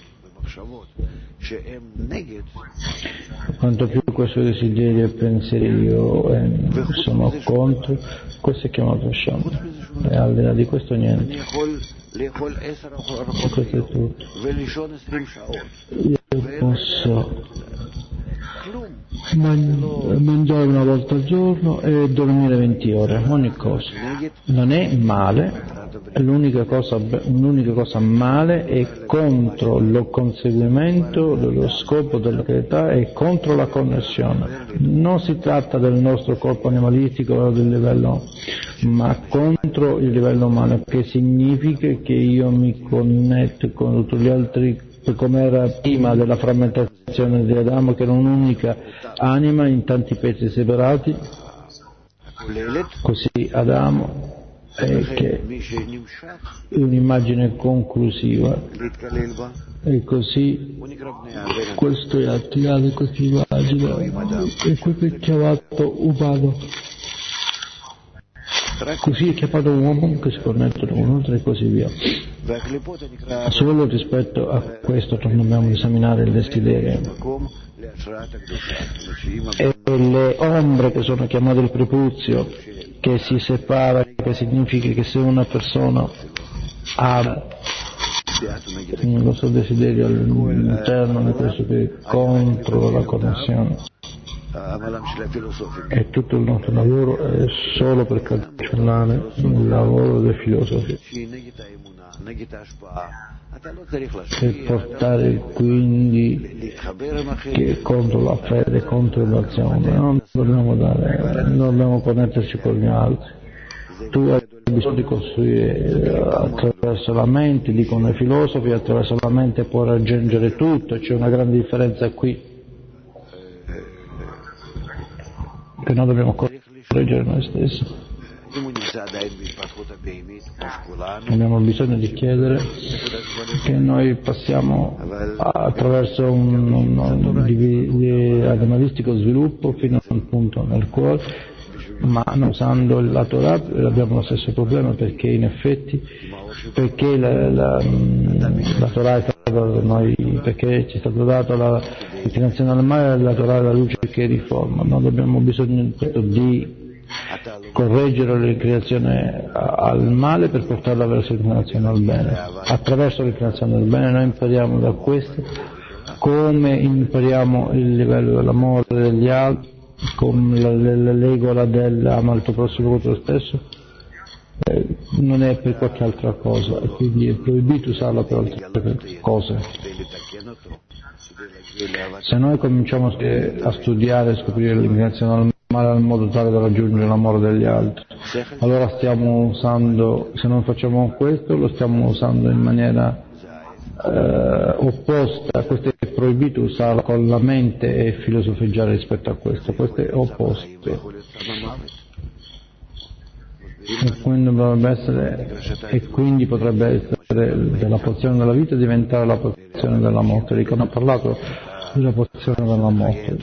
Quanto più questo desiderio e pensiero sono contro, questo è chiamato Sham, e al di là di questo niente. Questo è tutto. Io posso mangiare una volta al giorno e dormire 20 ore, ogni cosa. Non è male. L'unica cosa male è contro il conseguimento dello scopo della creatività e contro la connessione. Non si tratta del nostro corpo animalistico o del livello, ma contro il livello umano, che significa che io mi connetto con tutti gli altri, come era prima della frammentazione di Adamo, che era un'unica anima in tanti pezzi separati. Così Adamo che è un'immagine conclusiva, e così questo è attirato in questa immagine, e questo è chiamato umano, così è chiamato uomo, che si connettono con altri e così via. Solo rispetto a questo dobbiamo esaminare il desiderio, e le ombre che sono chiamate il prepuzio, che si separa, che significa che se una persona ha questo desiderio all'interno di questo che è contro la connessione, e tutto il nostro lavoro è solo per cancellare il lavoro dei filosofi, per portare quindi che è contro la fede, contro l'azione. Non dobbiamo connetterci con gli altri. Tu hai bisogno di costruire attraverso la mente, dicono i filosofi, attraverso la mente puoi raggiungere tutto. C'è una grande differenza qui, che noi dobbiamo correggere noi stessi. Abbiamo bisogno di chiedere che noi passiamo attraverso un animalistico sviluppo fino al punto nel cuore, ma usando la Torah abbiamo lo stesso problema, perché in effetti la Torah è stata data a noi, perché ci è stata data l'inclinazione al male, la Torah è la luce che riforma. Noi abbiamo bisogno di correggere l'inclinazione al male per portarla verso l'inclinazione al bene. Attraverso l'inclinazione al bene noi impariamo da questo come impariamo il livello dell'amore degli altri, come l'egola dell'ama al tuo prossimo contro te stesso, non è per qualche altra cosa, e quindi è proibito usarla per altre cose. Se noi cominciamo a studiare e scoprire l'inclinazione al male al modo tale da raggiungere l'amore degli altri, allora stiamo usando, se non facciamo questo, lo stiamo usando in maniera opposta. Questo è proibito usarlo con la mente e filosofeggiare rispetto a questo è opposto. E quindi potrebbe essere della pozione della vita diventare la pozione della morte. Ricordo, ho parlato della pozione della morte.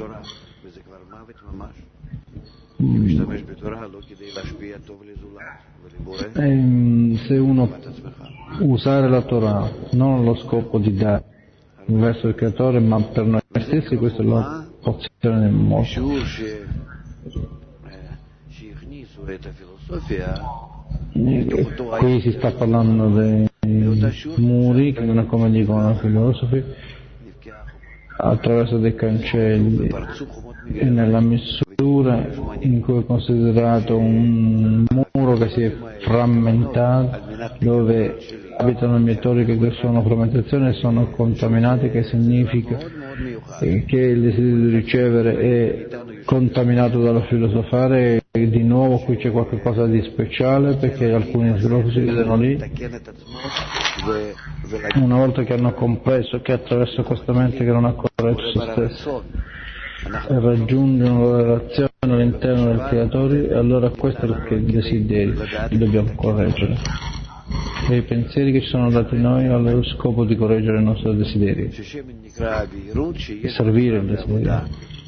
Se uno usare la Torah non allo scopo di dare verso il Creatore ma per noi stessi, questa è la pozione del morte. Qui si sta parlando dei muri che vengono, come dicono i filosofi, attraverso dei cancelli e nella misura in cui è considerato un muro che si è frammentato, dove abitano i miei che sono frammentazione e sono contaminati, che significa che il desiderio di ricevere è contaminato dallo filosofare, e di nuovo qui c'è qualcosa di speciale, perché alcuni filosofi vedono lì, una volta che hanno compreso che attraverso questa mente che non ha corretto se stesso e raggiungono la relazione all'interno del Creatore, allora questo è il desiderio che dobbiamo correggere. E i pensieri che ci sono dati noi hanno lo scopo di correggere il nostro desiderio, di servire il desiderio,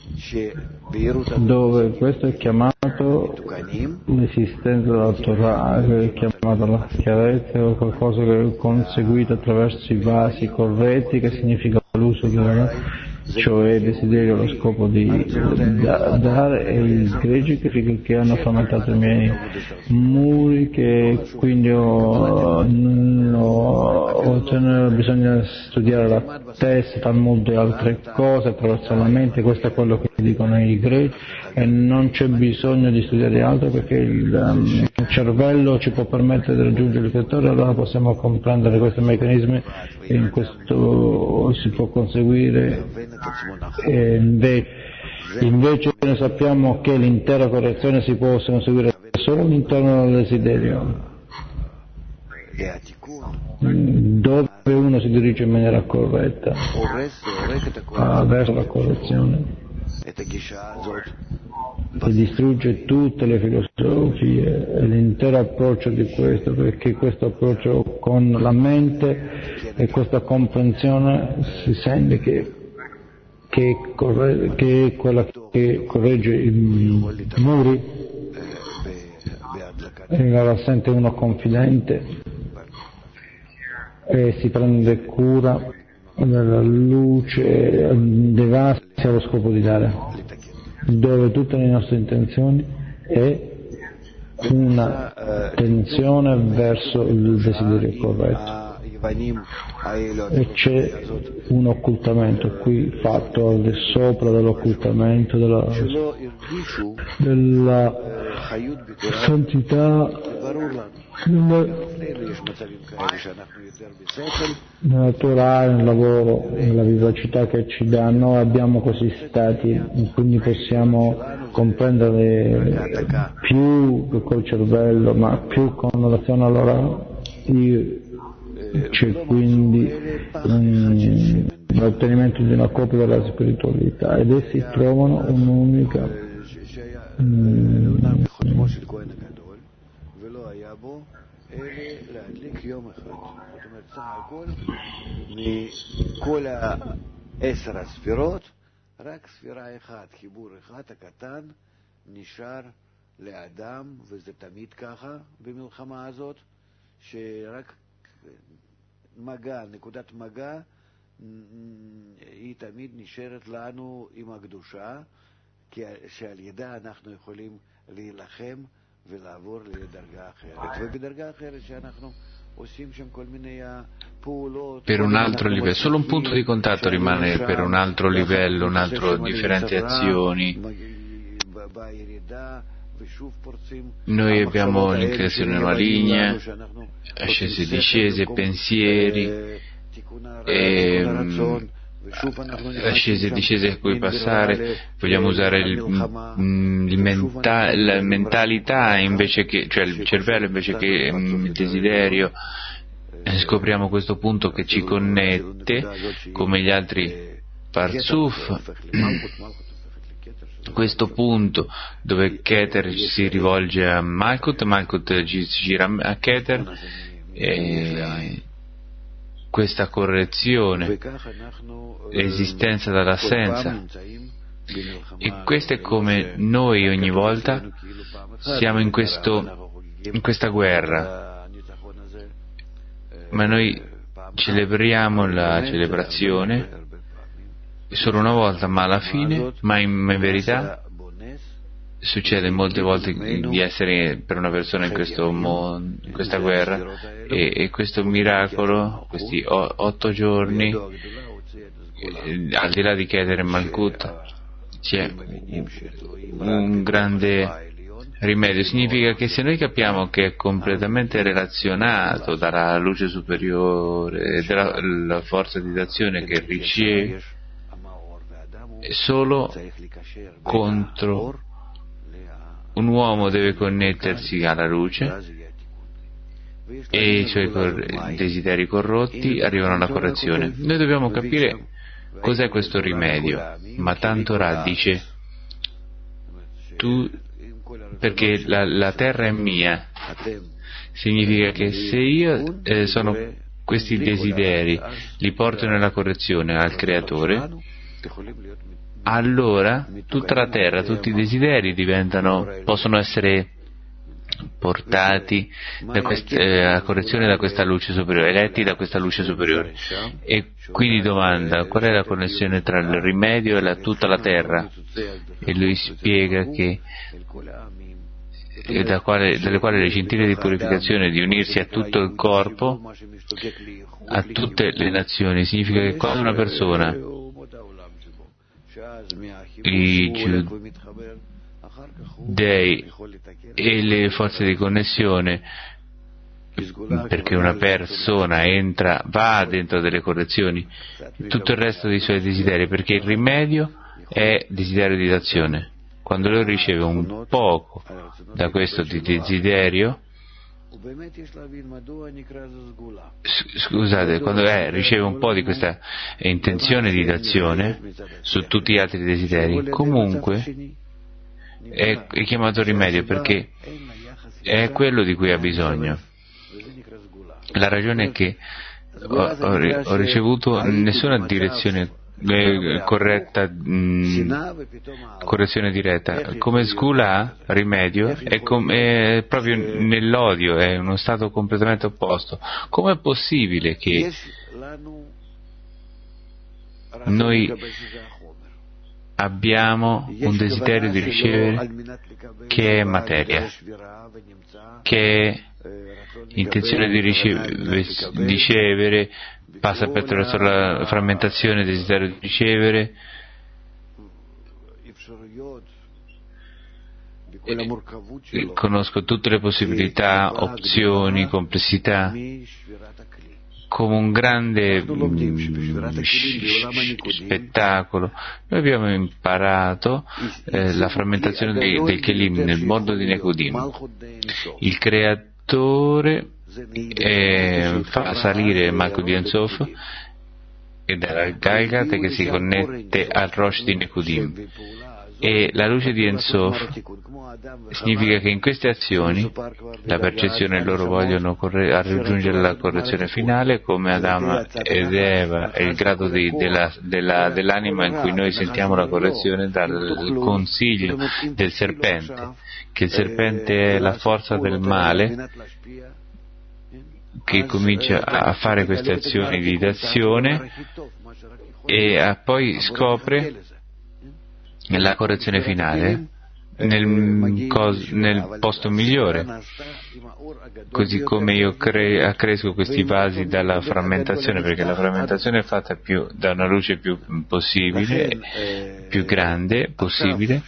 dove questo è chiamato l'esistenza della Torah, che è chiamata la chiarezza, o qualcosa che è conseguito attraverso i vasi corretti, che significa l'uso della, cioè il desiderio, lo scopo di dare, e il greci che hanno frammentato i miei muri, che quindi bisogna studiare la testa, il mondo e altre cose attraverso la mente. Questo è quello che dicono i greci, e non c'è bisogno di studiare altro, perché il cervello ci può permettere di raggiungere il Creatore. Allora possiamo comprendere questi meccanismi e in questo si può conseguire. E invece noi sappiamo che l'intera correzione si può conseguire solo all'interno del desiderio, dove uno si dirige in maniera corretta verso la correzione, che distrugge tutte le filosofie e l'intero approccio di questo, perché questo approccio con la mente e questa comprensione si sente che è quella che corregge i muri, e la sente uno confidente e si prende cura della luce dei vasi allo scopo di dare, dove tutte le nostre intenzioni è una tensione verso il desiderio corretto, e c'è un occultamento qui fatto al di sopra dell'occultamento della santità, nella Torah, nel lavoro, nella vivacità che ci dà. Noi abbiamo questi stati, quindi possiamo comprendere più col cervello, ma più con relazione allora c'è quindi l'ottenimento di una copia della spiritualità, ed essi trovano un'unica מכל 10 הספירות, רק ספירה אחת, חיבור אחד הקטן, נשאר לאדם, וזה תמיד ככה במלחמה הזאת, שרק מגע, נקודת מגע, היא תמיד נשארת לנו עם הקדושה, שעל ידה אנחנו יכולים להילחם ולעבור לדרגה אחרת. ובדרגה אחרת שאנחנו עושים שם כל מיני פעולות. Per un altro livello, solo un punto di contatto rimane per un altro livello, un altro differenziazioni. Noi abbiamo l'inclinazione maligna, ascese e discese, pensieri, ascese e discese a cui passare, vogliamo usare la mentalità invece che, cioè il cervello invece che il desiderio. Scopriamo questo punto che ci connette come gli altri Parzuf, questo punto dove Keter si rivolge a Malkut, Malkut si gira a Keter, e questa correzione, l'esistenza dall'assenza, e questo è come noi ogni volta siamo in questa guerra, ma noi celebriamo la celebrazione solo una volta, ma alla fine, ma in verità succede molte volte di essere per una persona in questa guerra, e questo miracolo, questi 8 giorni, al di là di Keter e Malkut, c'è un grande rimedio. Significa che se noi capiamo che è completamente relazionato dalla luce superiore, dalla forza di d'azione che riceve, solo contro un uomo deve connettersi alla luce, e i suoi desideri corrotti arrivano alla correzione. Noi dobbiamo capire cos'è questo rimedio. Matan Torah dice: perché la terra è mia, significa che se io sono questi desideri, li porto nella correzione al Creatore, allora tutta la terra, tutti i desideri possono essere portati a correzione da questa luce superiore, eletti da questa luce superiore. E quindi domanda: qual è la connessione tra il rimedio e tutta la terra? E lui spiega che dalle quali le scintille di purificazione di unirsi a tutto il corpo, a tutte le nazioni, significa che quando una persona, i dei e le forze di connessione, perché una persona va dentro delle correzioni, tutto il resto dei suoi desideri, perché il rimedio è desiderio di d'azione. Quando lui riceve un poco da questo desiderio, quando riceve un po' di questa intenzione di d'azione su tutti gli altri desideri, comunque è chiamato rimedio, perché è quello di cui ha bisogno. La ragione è che ho ricevuto nessuna direzione corretta, correzione diretta. Come Sgula, rimedio, è proprio nell'odio, è uno stato completamente opposto. Com'è possibile che noi abbiamo un desiderio di ricevere che è materia, che è intenzione di ricevere, passa attraverso la frammentazione, desiderio di ricevere, conosco tutte le possibilità, opzioni, complessità, come un grande spettacolo. Noi abbiamo imparato la frammentazione dei Kelim nel mondo di Nekudim. Il Creatore fa salire Malkut di Ein Sof, ed è la Galgat che si connette al Rosh di Nekudim, e la luce di Ein Sof significa che in queste azioni la percezione, loro vogliono raggiungere la correzione finale come Adamo ed Eva, è il grado dell'anima in cui noi sentiamo la correzione dal consiglio del serpente, che il serpente è la forza del male che comincia a fare queste azioni di d'azione e poi scopre la correzione finale nel posto migliore, così come io accresco questi vasi dalla frammentazione, perché la frammentazione è fatta da una luce più possibile, più grande possibile,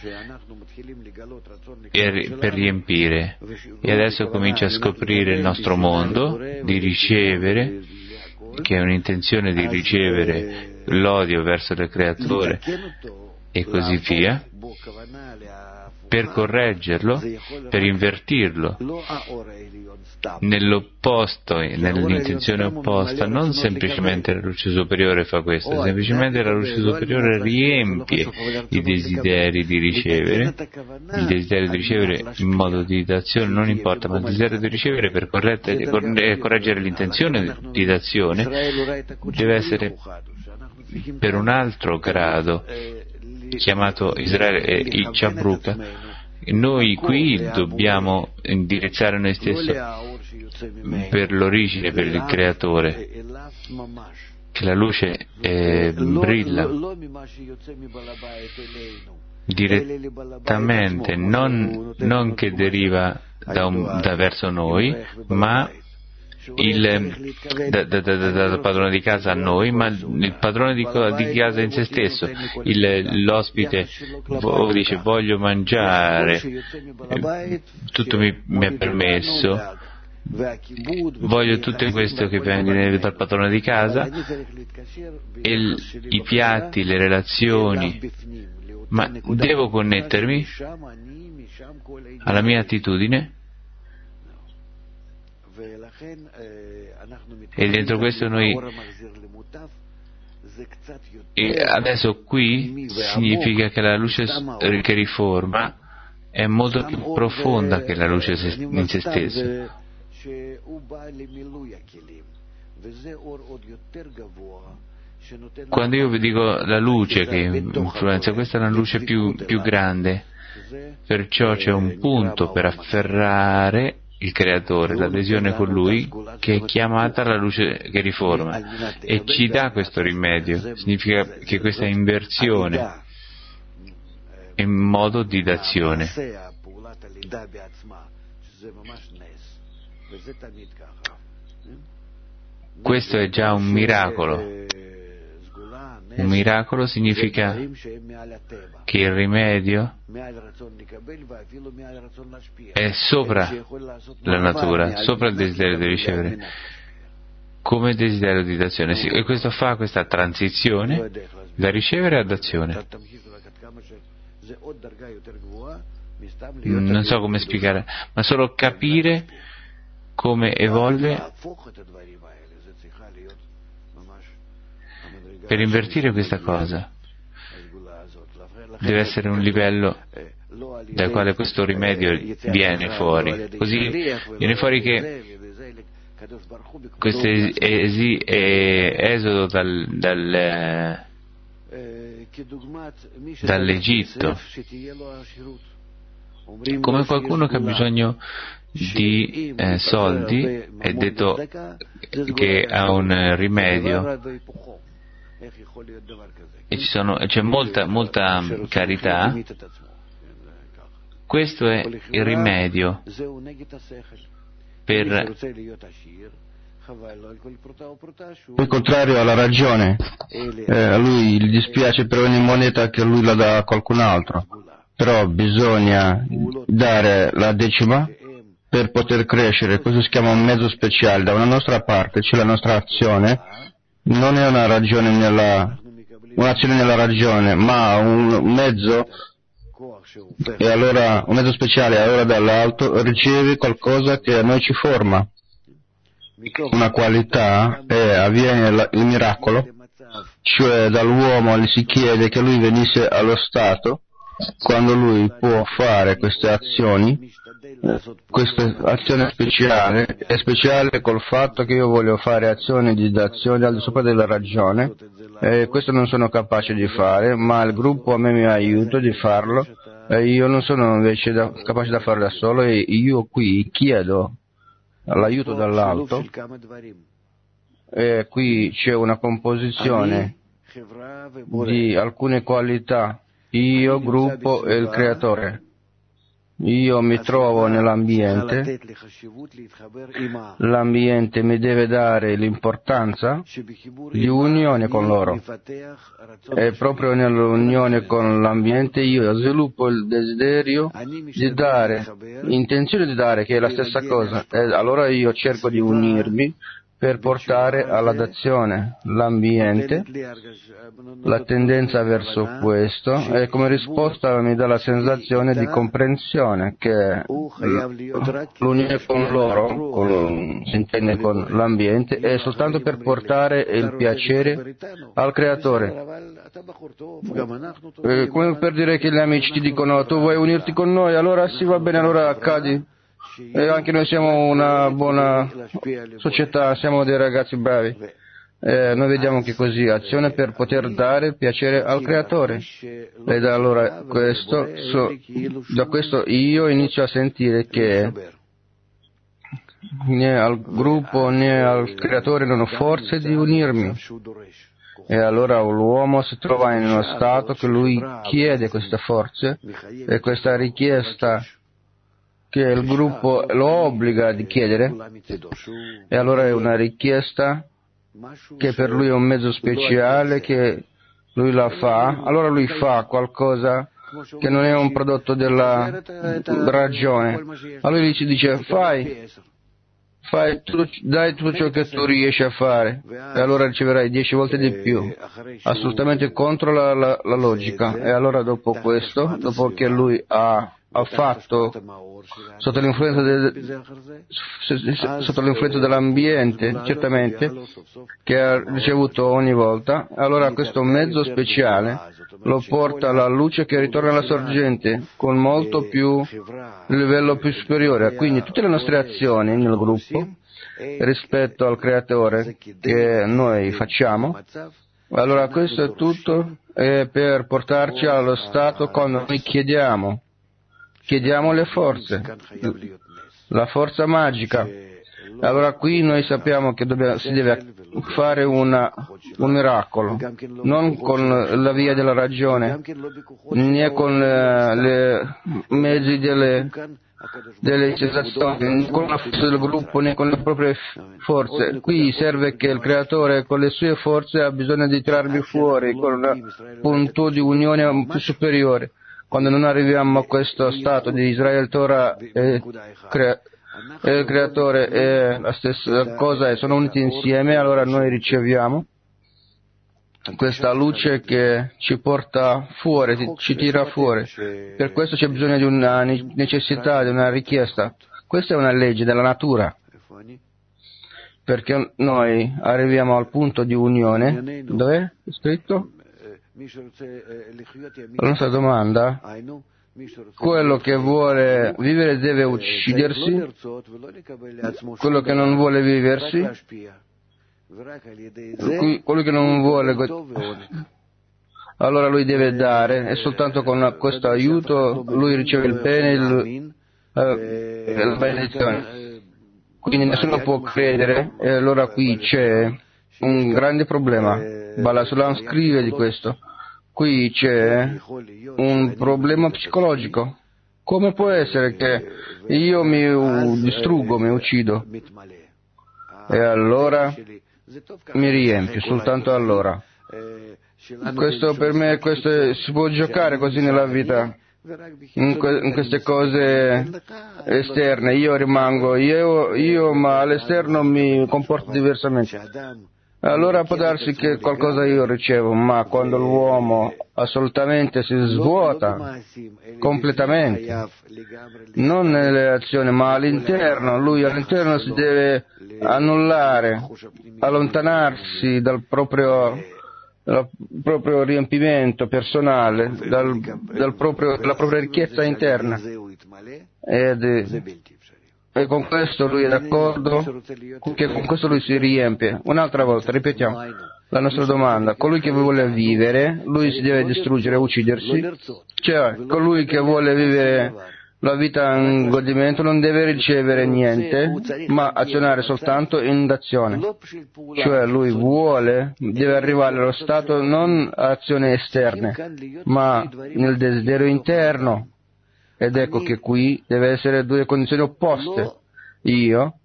per riempire, e adesso comincia a scoprire il nostro mondo di ricevere, che è un'intenzione di ricevere l'odio verso il creatore e così via, per correggerlo, per invertirlo nell'opposto, nell'intenzione opposta. Non semplicemente la luce superiore fa questo, semplicemente la luce superiore riempie i desideri di ricevere, il desiderio di ricevere in modo di d'azione non importa, ma il desiderio di ricevere per correggere l'intenzione di d'azione deve essere per un altro grado chiamato Israele e Ichabruka. Noi qui dobbiamo indirizzare noi stessi per l'origine, per il creatore, che la luce brilla direttamente, non che deriva da verso noi, ma dal padrone di casa a noi, ma il padrone di casa in se stesso. L'ospite dice: voglio mangiare, tutto mi è permesso, voglio tutto questo che viene dal padrone di casa, e i piatti, le relazioni, ma devo connettermi alla mia attitudine. E dentro questo noi adesso qui significa che la luce che riforma è molto più profonda che la luce in se stesso. Quando io dico la luce che influenza, questa è una luce più grande, perciò c'è un punto per afferrare il creatore, l'adesione con lui, che è chiamata la luce che riforma, e ci dà questo rimedio. Significa che questa inversione è in modo di d'azione. Questo è già un miracolo. Un miracolo significa che il rimedio è sopra la natura, sopra il desiderio di ricevere, come desiderio di d'azione. E questo fa questa transizione da ricevere ad azione. Non so come spiegare, ma solo capire come evolve. Per invertire questa cosa deve essere un livello dal quale questo rimedio viene fuori. Così viene fuori che questo esodo dall'Egitto, come qualcuno che ha bisogno di soldi, è detto che ha un rimedio, e c'è molta carità. Questo è il rimedio per il contrario alla ragione. A lui gli dispiace per ogni moneta che lui la dà a qualcun altro, però bisogna dare la decima per poter crescere. Questo si chiama un mezzo speciale. Da una nostra parte c'è la nostra azione, non è un'azione nella ragione, ma un mezzo, e allora un mezzo speciale, allora dall'alto riceve qualcosa che a noi ci forma, una qualità, e avviene il miracolo, cioè dall'uomo gli si chiede che lui venisse allo stato, quando lui può fare queste azioni. Questa azione speciale è speciale col fatto che io voglio fare azioni di d'azione al di sopra della ragione, e questo non sono capace di fare, ma il gruppo a me mi aiuta di farlo, e io non sono invece capace da farlo da solo, e io qui chiedo l'aiuto dall'alto, e qui c'è una composizione di alcune qualità: io, gruppo e il creatore. Io mi trovo nell'ambiente, l'ambiente mi deve dare l'importanza di unione con loro, e proprio nell'unione con l'ambiente io sviluppo il desiderio di dare, l'intenzione di dare, che è la stessa cosa, e allora io cerco di unirmi per portare all'adazione l'ambiente, la tendenza verso questo, e come risposta mi dà la sensazione di comprensione che l'unione con loro, si intende con l'ambiente, è soltanto per portare il piacere al Creatore. Come per dire che gli amici ti dicono: tu vuoi unirti con noi? Allora sì, va bene, allora accadi. E anche noi siamo una buona società, siamo dei ragazzi bravi. Noi vediamo che così, azione per poter dare piacere al Creatore. Ed allora da questo io inizio a sentire che né al gruppo né al Creatore non ho forze di unirmi. E allora l'uomo si trova in uno stato che lui chiede queste forze, e questa richiesta che il gruppo lo obbliga di chiedere, e allora è una richiesta che per lui è un mezzo speciale, che lui la fa. Allora lui fa qualcosa che non è un prodotto della ragione. Allora lui ci dice: dai tutto ciò che tu riesci a fare, e allora riceverai 10 volte di più, assolutamente contro la logica. E allora dopo questo, dopo che lui ha fatto sotto l'influenza dell'ambiente, certamente, che ha ricevuto ogni volta, allora questo mezzo speciale lo porta alla luce che ritorna alla sorgente con molto più livello più superiore. Quindi tutte le nostre azioni nel gruppo rispetto al Creatore che noi facciamo, allora questo è tutto per portarci allo stato quando noi chiediamo le forze, la forza magica. Allora qui noi sappiamo che si deve fare un miracolo, non con la via della ragione, né con i mezzi delle sensazioni, né con la forza del gruppo, né con le proprie forze. Qui serve che il Creatore con le sue forze ha bisogno di tirarmi fuori con un punto di unione più superiore. Quando non arriviamo a questo stato di Israel Torah e il Creatore è la stessa cosa e sono uniti insieme, allora noi riceviamo questa luce che ci porta fuori, ci tira fuori. Per questo c'è bisogno di una necessità, di una richiesta. Questa è una legge della natura, perché noi arriviamo al punto di unione. Dov'è scritto? La nostra domanda: quello che vuole vivere deve uccidersi, quello che non vuole viversi, quello che non vuole, allora lui deve dare, e soltanto con questo aiuto lui riceve il bene e la benedizione. Quindi nessuno può credere, e allora qui c'è un grande problema. Bala Sulam scrive di questo. Qui c'è un problema psicologico. Come può essere che io mi distruggo, mi uccido, e allora mi riempio soltanto allora? Questo per me, si può giocare così nella vita, in queste cose esterne. Io rimango io, ma all'esterno mi comporto diversamente. Allora può darsi che qualcosa io ricevo, ma quando l'uomo assolutamente si svuota completamente, non nelle azioni ma all'interno, lui all'interno si deve annullare, allontanarsi dal proprio riempimento personale, dalla propria ricchezza interna, e con questo lui è d'accordo, che con questo lui si riempie. Un'altra volta, ripetiamo la nostra domanda: colui che vuole vivere, lui si deve distruggere, uccidersi, cioè colui che vuole vivere la vita in godimento non deve ricevere niente, ma azionare soltanto in azione, cioè lui deve arrivare allo stato non azioni esterne, ma nel desiderio interno. Ed ecco che qui deve essere due condizioni opposte. Io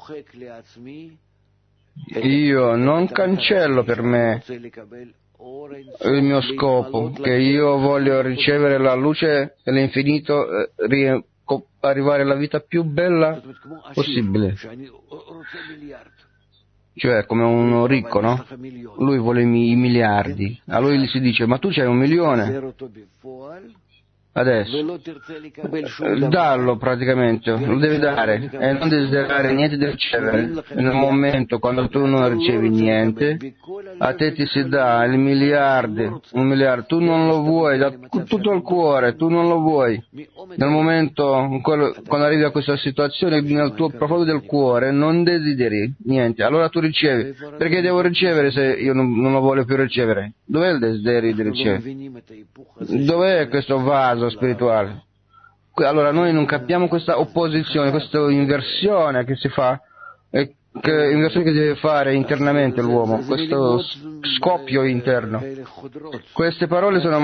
non cancello per me il mio scopo, che io voglio ricevere la luce dell'infinito, arrivare alla vita più bella possibile. cioè come uno ricco, no? Lui vuole i miliardi, a lui gli si dice: ma tu c'hai 1 milione, adesso dallo, praticamente lo devi dare e non desiderare niente di ricevere. Nel momento quando tu non ricevi niente, a te ti si dà il miliardo, 1 miliardo, tu non lo vuoi da tutto il cuore, tu non lo vuoi. Nel momento quando arrivi a questa situazione, nel tuo profondo del cuore non desideri niente, allora tu ricevi. Perché devo ricevere se io non lo voglio più ricevere? Dov'è il desiderio di ricevere? Dov'è questo vaso spirituale? Allora noi non capiamo questa opposizione, questa inversione che si fa, inversione che deve fare internamente l'uomo, questo scoppio interno. Queste parole sono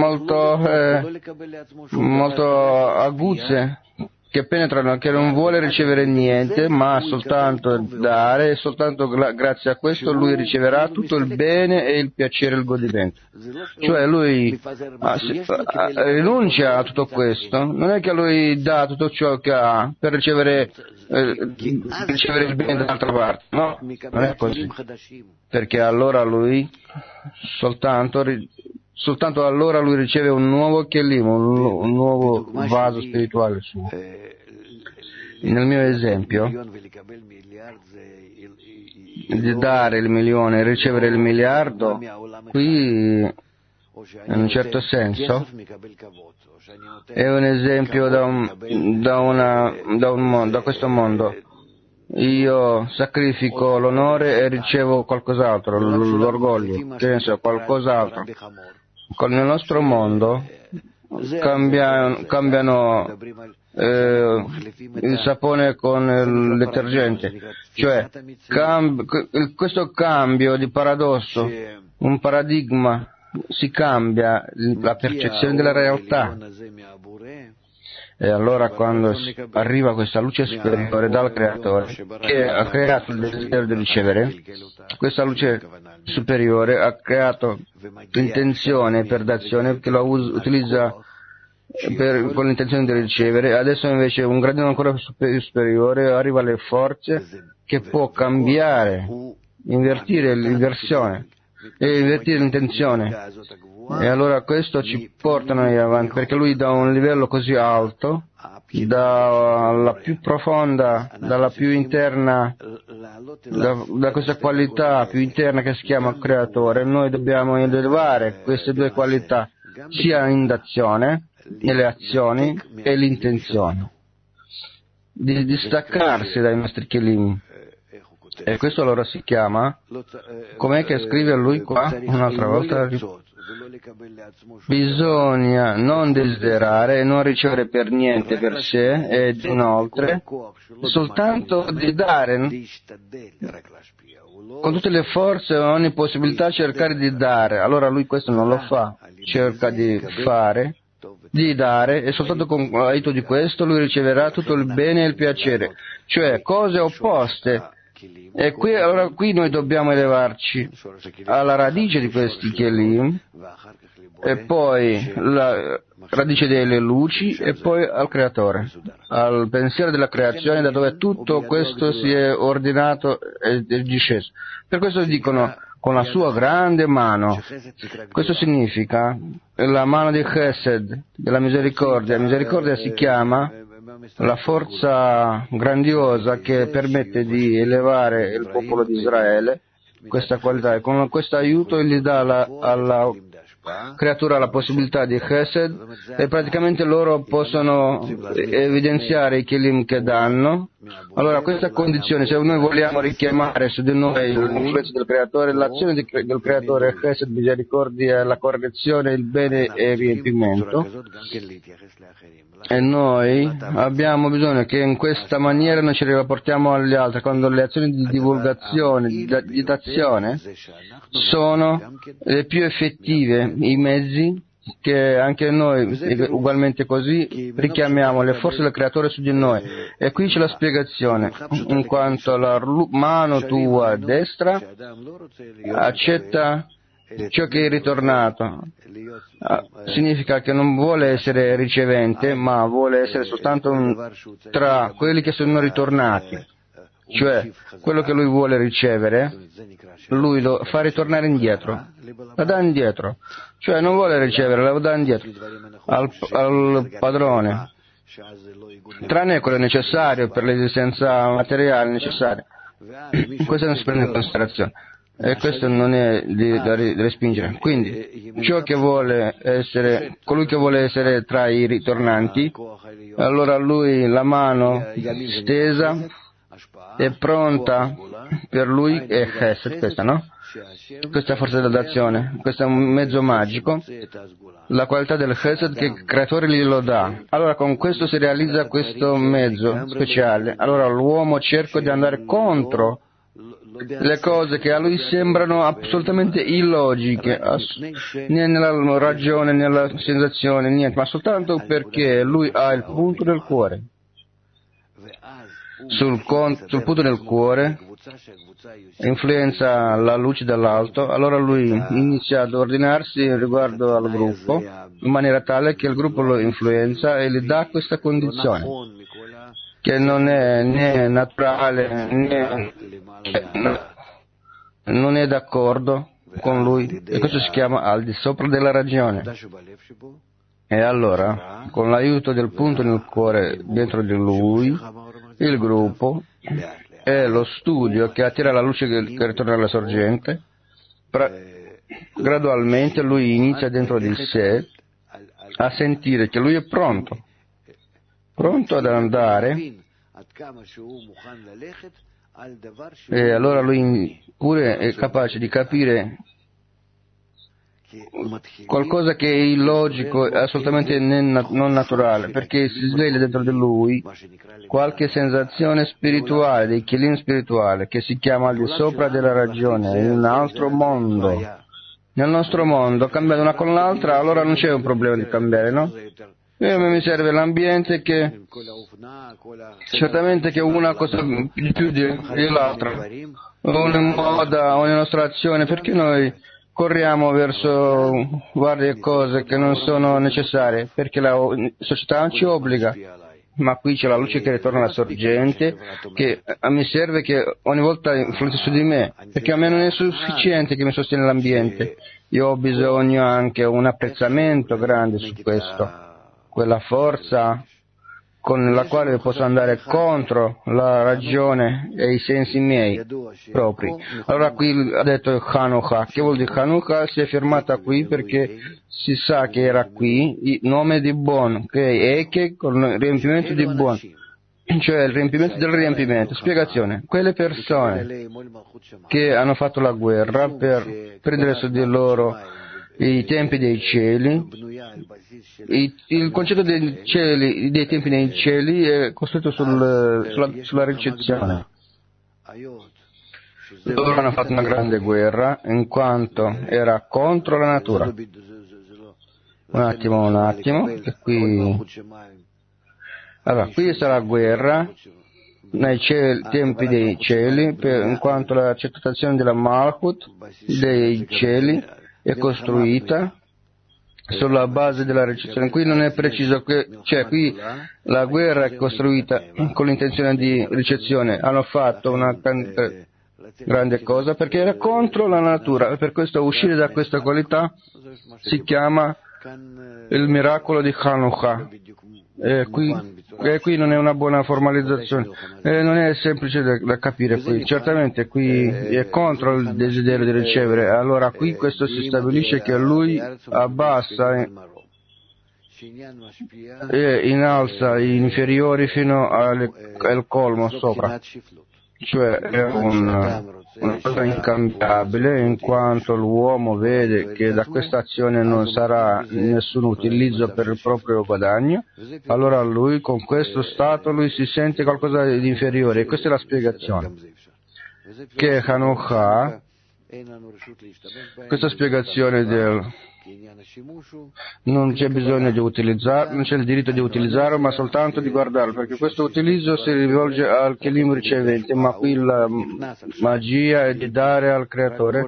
molto aguzze, che penetrano, che non vuole ricevere niente, ma soltanto dare, e soltanto grazie a questo lui riceverà tutto il bene e il piacere e il godimento. Cioè lui rinuncia a tutto questo, non è che lui dà tutto ciò che ha per ricevere il bene dall'altra parte, no, non è così, perché allora lui soltanto allora lui riceve un nuovo kelim, un nuovo vaso spirituale suo. Nel mio esempio, di dare il milione e ricevere il miliardo, qui in un certo senso è un esempio da questo mondo. Io sacrifico l'onore e ricevo qualcos'altro, l'orgoglio, che ne so, qualcos'altro. Nel nostro mondo cambiano il sapone con il detergente, cioè questo cambio di paradosso, un paradigma, si cambia la percezione della realtà. E allora quando arriva questa luce superiore dal Creatore, che ha creato il desiderio di ricevere, questa luce superiore ha creato l'intenzione per d'azione, che lo utilizza con l'intenzione di ricevere. Adesso invece un gradino ancora superiore arriva alle forze che può cambiare, invertire l'inversione e invertire l'intenzione. E allora questo ci porta noi avanti, perché lui da un livello così alto, dalla più profonda, dalla più interna, da questa qualità più interna che si chiama Creatore, noi dobbiamo elevare queste due qualità, sia l'azione, nelle azioni e l'intenzione, di distaccarsi dai nostri kelim. E questo allora si chiama, com'è che scrive lui qua un'altra volta? Bisogna non desiderare e non ricevere per niente per sé, ed inoltre soltanto di dare con tutte le forze e ogni possibilità, cercare di dare. Allora lui questo non lo fa, cerca di fare, di dare, e soltanto con l'aiuto di questo lui riceverà tutto il bene e il piacere, cioè cose opposte. E allora qui noi dobbiamo elevarci alla radice di questi kelim, e poi la radice delle luci, e poi al Creatore, al pensiero della creazione, da dove tutto questo si è ordinato e disceso. Per questo dicono con la sua grande mano. Questo significa la mano di Chesed, della misericordia. La misericordia si chiama la forza grandiosa che permette di elevare il popolo di Israele, questa qualità, e con questo aiuto gli dà alla creatura la possibilità di Chesed, e praticamente loro possono evidenziare i kelim che danno. Allora questa condizione, se noi vogliamo richiamare su di noi l'influenza del Creatore, l'azione del Creatore, Chesed, misericordia, la correzione, il bene e il riempimento, e noi abbiamo bisogno che in questa maniera noi ci rapportiamo agli altri, quando le azioni di divulgazione, di dazione sono le più effettive, i mezzi che anche noi ugualmente così richiamiamo le forze del Creatore su di noi. E qui c'è la spiegazione: in quanto la mano tua destra accetta ciò che è ritornato, significa che non vuole essere ricevente, ma vuole essere soltanto tra quelli che sono ritornati. Cioè, quello che lui vuole ricevere, lui lo fa ritornare indietro, la dà indietro. Cioè, non vuole ricevere, la dà indietro al padrone, tranne quello necessario per l'esistenza materiale necessaria. Questo non si prende in considerazione. E questo non è da respingere. Quindi, colui che vuole essere tra i ritornanti, allora lui la mano stesa è pronta per lui, è Chesed, questa, no? Questa è forza dell'azione, questo è un mezzo magico, la qualità del Chesed che il creatore glielo dà. Allora con questo si realizza questo mezzo speciale. Allora l'uomo cerca di andare contro le cose che a lui sembrano assolutamente illogiche, né nella ragione, né nella sensazione, niente, ma soltanto perché lui ha il punto del cuore. Sul punto del cuore influenza la luce dall'alto, allora lui inizia ad ordinarsi riguardo al gruppo in maniera tale che il gruppo lo influenza e gli dà questa condizione che non è né naturale né non è d'accordo con lui, e questo si chiama al di sopra della ragione. E allora, con l'aiuto del punto nel cuore dentro di lui, il gruppo è lo studio che attira la luce che ritorna alla sorgente. Gradualmente lui inizia dentro di sé a sentire che lui è pronto ad andare, e allora lui pure è capace di capire qualcosa che è illogico, è assolutamente non naturale, perché si sveglia dentro di lui qualche sensazione spirituale, dei kelim spirituale, che si chiama al di sopra della ragione, in un altro mondo. Nel nostro mondo, cambiando una con l'altra, allora non c'è un problema di cambiare, no? Mi serve l'ambiente che certamente che una cosa di più dell'altra, ogni moda, ogni nostra azione, perché noi corriamo verso varie cose che non sono necessarie, perché la società ci obbliga, ma qui c'è la luce che ritorna alla sorgente, che mi serve che ogni volta influenzi su di me, perché a me non è sufficiente che mi sostiene l'ambiente, io ho bisogno anche un apprezzamento grande su questo, quella forza con la quale posso andare contro la ragione e i sensi miei propri. Allora qui ha detto Hanukkah. Che vuol dire Hanukkah? Si è fermata qui perché si sa che era qui il nome di Bon, che è Eke con il riempimento di Bon, cioè il riempimento del riempimento. Spiegazione. Quelle persone che hanno fatto la guerra per prendere su di loro i tempi dei cieli, il concetto dei tempi dei cieli è costruito sulla ricezione. Loro hanno fatto una grande guerra in quanto era contro la natura. Un attimo, che qui... Allora, qui sarà guerra nei tempi dei cieli, in quanto l'accettazione della Malchut dei cieli è costruita sulla base della ricezione. Qui non è preciso, cioè qui la guerra è costruita con l'intenzione di ricezione. Hanno fatto una grande cosa perché era contro la natura, e per questo uscire da questa qualità si chiama il miracolo di Hanukkah. Qui non è una buona formalizzazione, non è semplice da capire qui. Certamente qui è contro il desiderio di ricevere, allora qui questo si stabilisce che lui abbassa e innalza gli inferiori fino al colmo sopra, cioè è una cosa incambiabile, in quanto l'uomo vede che da questa azione non sarà nessun utilizzo per il proprio guadagno, allora lui con questo stato lui si sente qualcosa di inferiore, e questa è la spiegazione che Hanukkah, questa spiegazione non c'è bisogno di utilizzarlo, non c'è il diritto di utilizzarlo, ma soltanto di guardarlo, perché questo utilizzo si rivolge al Kelim ricevente, ma qui la magia è di dare al creatore,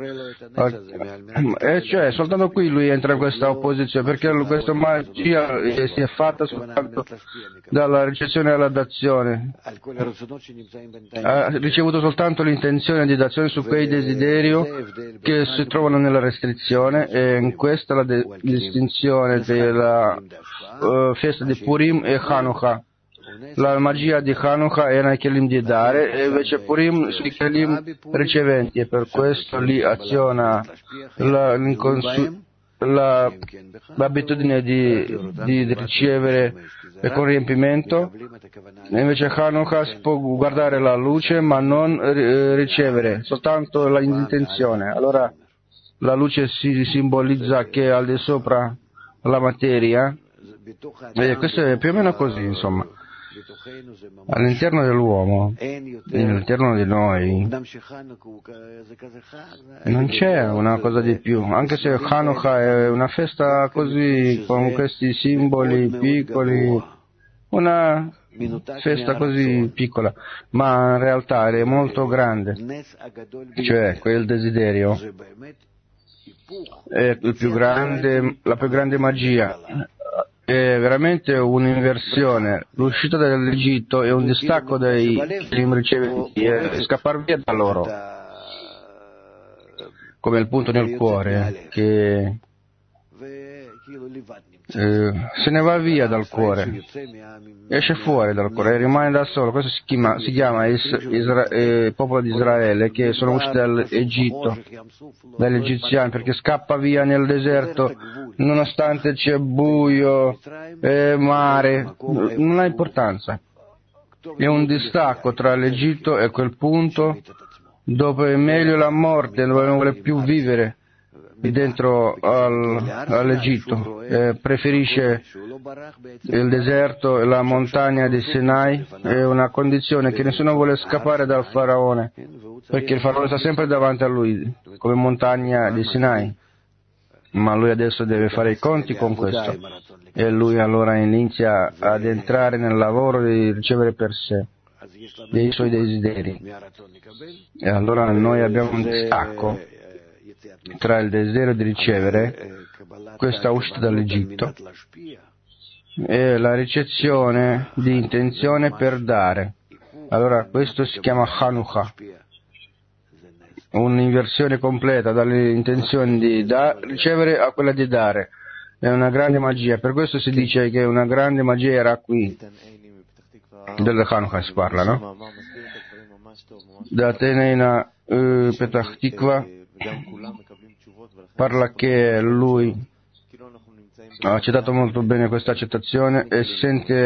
e cioè soltanto qui lui entra in questa opposizione, perché questa magia si è fatta soltanto dalla ricezione alla dazione, ha ricevuto soltanto l'intenzione di dazione su quei desiderio che si trovano nella restrizione, e in questa la distinzione della festa di Purim e Hanukkah. La magia di Hanukkah è nei Kelim di dare, e invece Purim sui Kelim riceventi, e per questo lì aziona l'abitudine di ricevere con riempimento, e invece Hanukkah si può guardare la luce ma non ricevere, soltanto l'intenzione. Allora la luce si simbolizza che è al di sopra la materia, e questo è più o meno così, insomma. All'interno dell'uomo, all'interno di noi, non c'è una cosa di più, anche se Hanukkah è una festa così, con questi simboli piccoli, una festa così piccola, ma in realtà è molto grande, cioè quel desiderio è il più grande, la più grande magia. È veramente un'inversione. L'uscita dall'Egitto è un distacco dai Kelim riceventi e scappare via da loro, come il punto nel cuore che se ne va via dal cuore, esce fuori dal cuore e rimane da solo. Questo si chiama popolo di Israele, che sono usciti dall'Egitto, dagli egiziani, perché scappa via nel deserto nonostante c'è buio e mare, non ha importanza. È un distacco tra l'Egitto e quel punto dove è meglio la morte, dove non vuole più vivere dentro all'Egitto, preferisce il deserto e la montagna di Sinai. È una condizione che nessuno vuole scappare dal faraone, perché il faraone sta sempre davanti a lui come montagna di Sinai, ma lui adesso deve fare i conti con questo, e lui allora inizia ad entrare nel lavoro di ricevere per sé dei suoi desideri, e allora noi abbiamo un distacco tra il desiderio di ricevere questa uscita dall'Egitto e la ricezione di intenzione per dare. Allora questo si chiama Hanukkah, un'inversione completa dalle intenzioni di ricevere a quella di dare. È una grande magia, per questo si dice che una grande magia era qui. Del Hanukkah si parla, no? Da Atene in Petach Tikva parla che lui ha accettato molto bene questa accettazione e si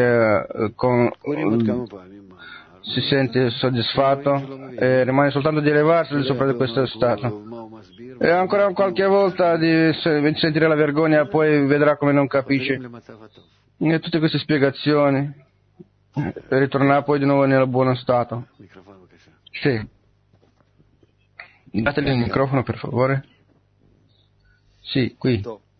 sente soddisfatto e rimane soltanto di elevarsi al di sopra di questo stato, e ancora qualche volta di sentire la vergogna, poi vedrà come non capisce, e tutte queste spiegazioni per ritornare poi di nuovo nel buono stato. Sì. Dateli il microfono, per favore. Sì, qui.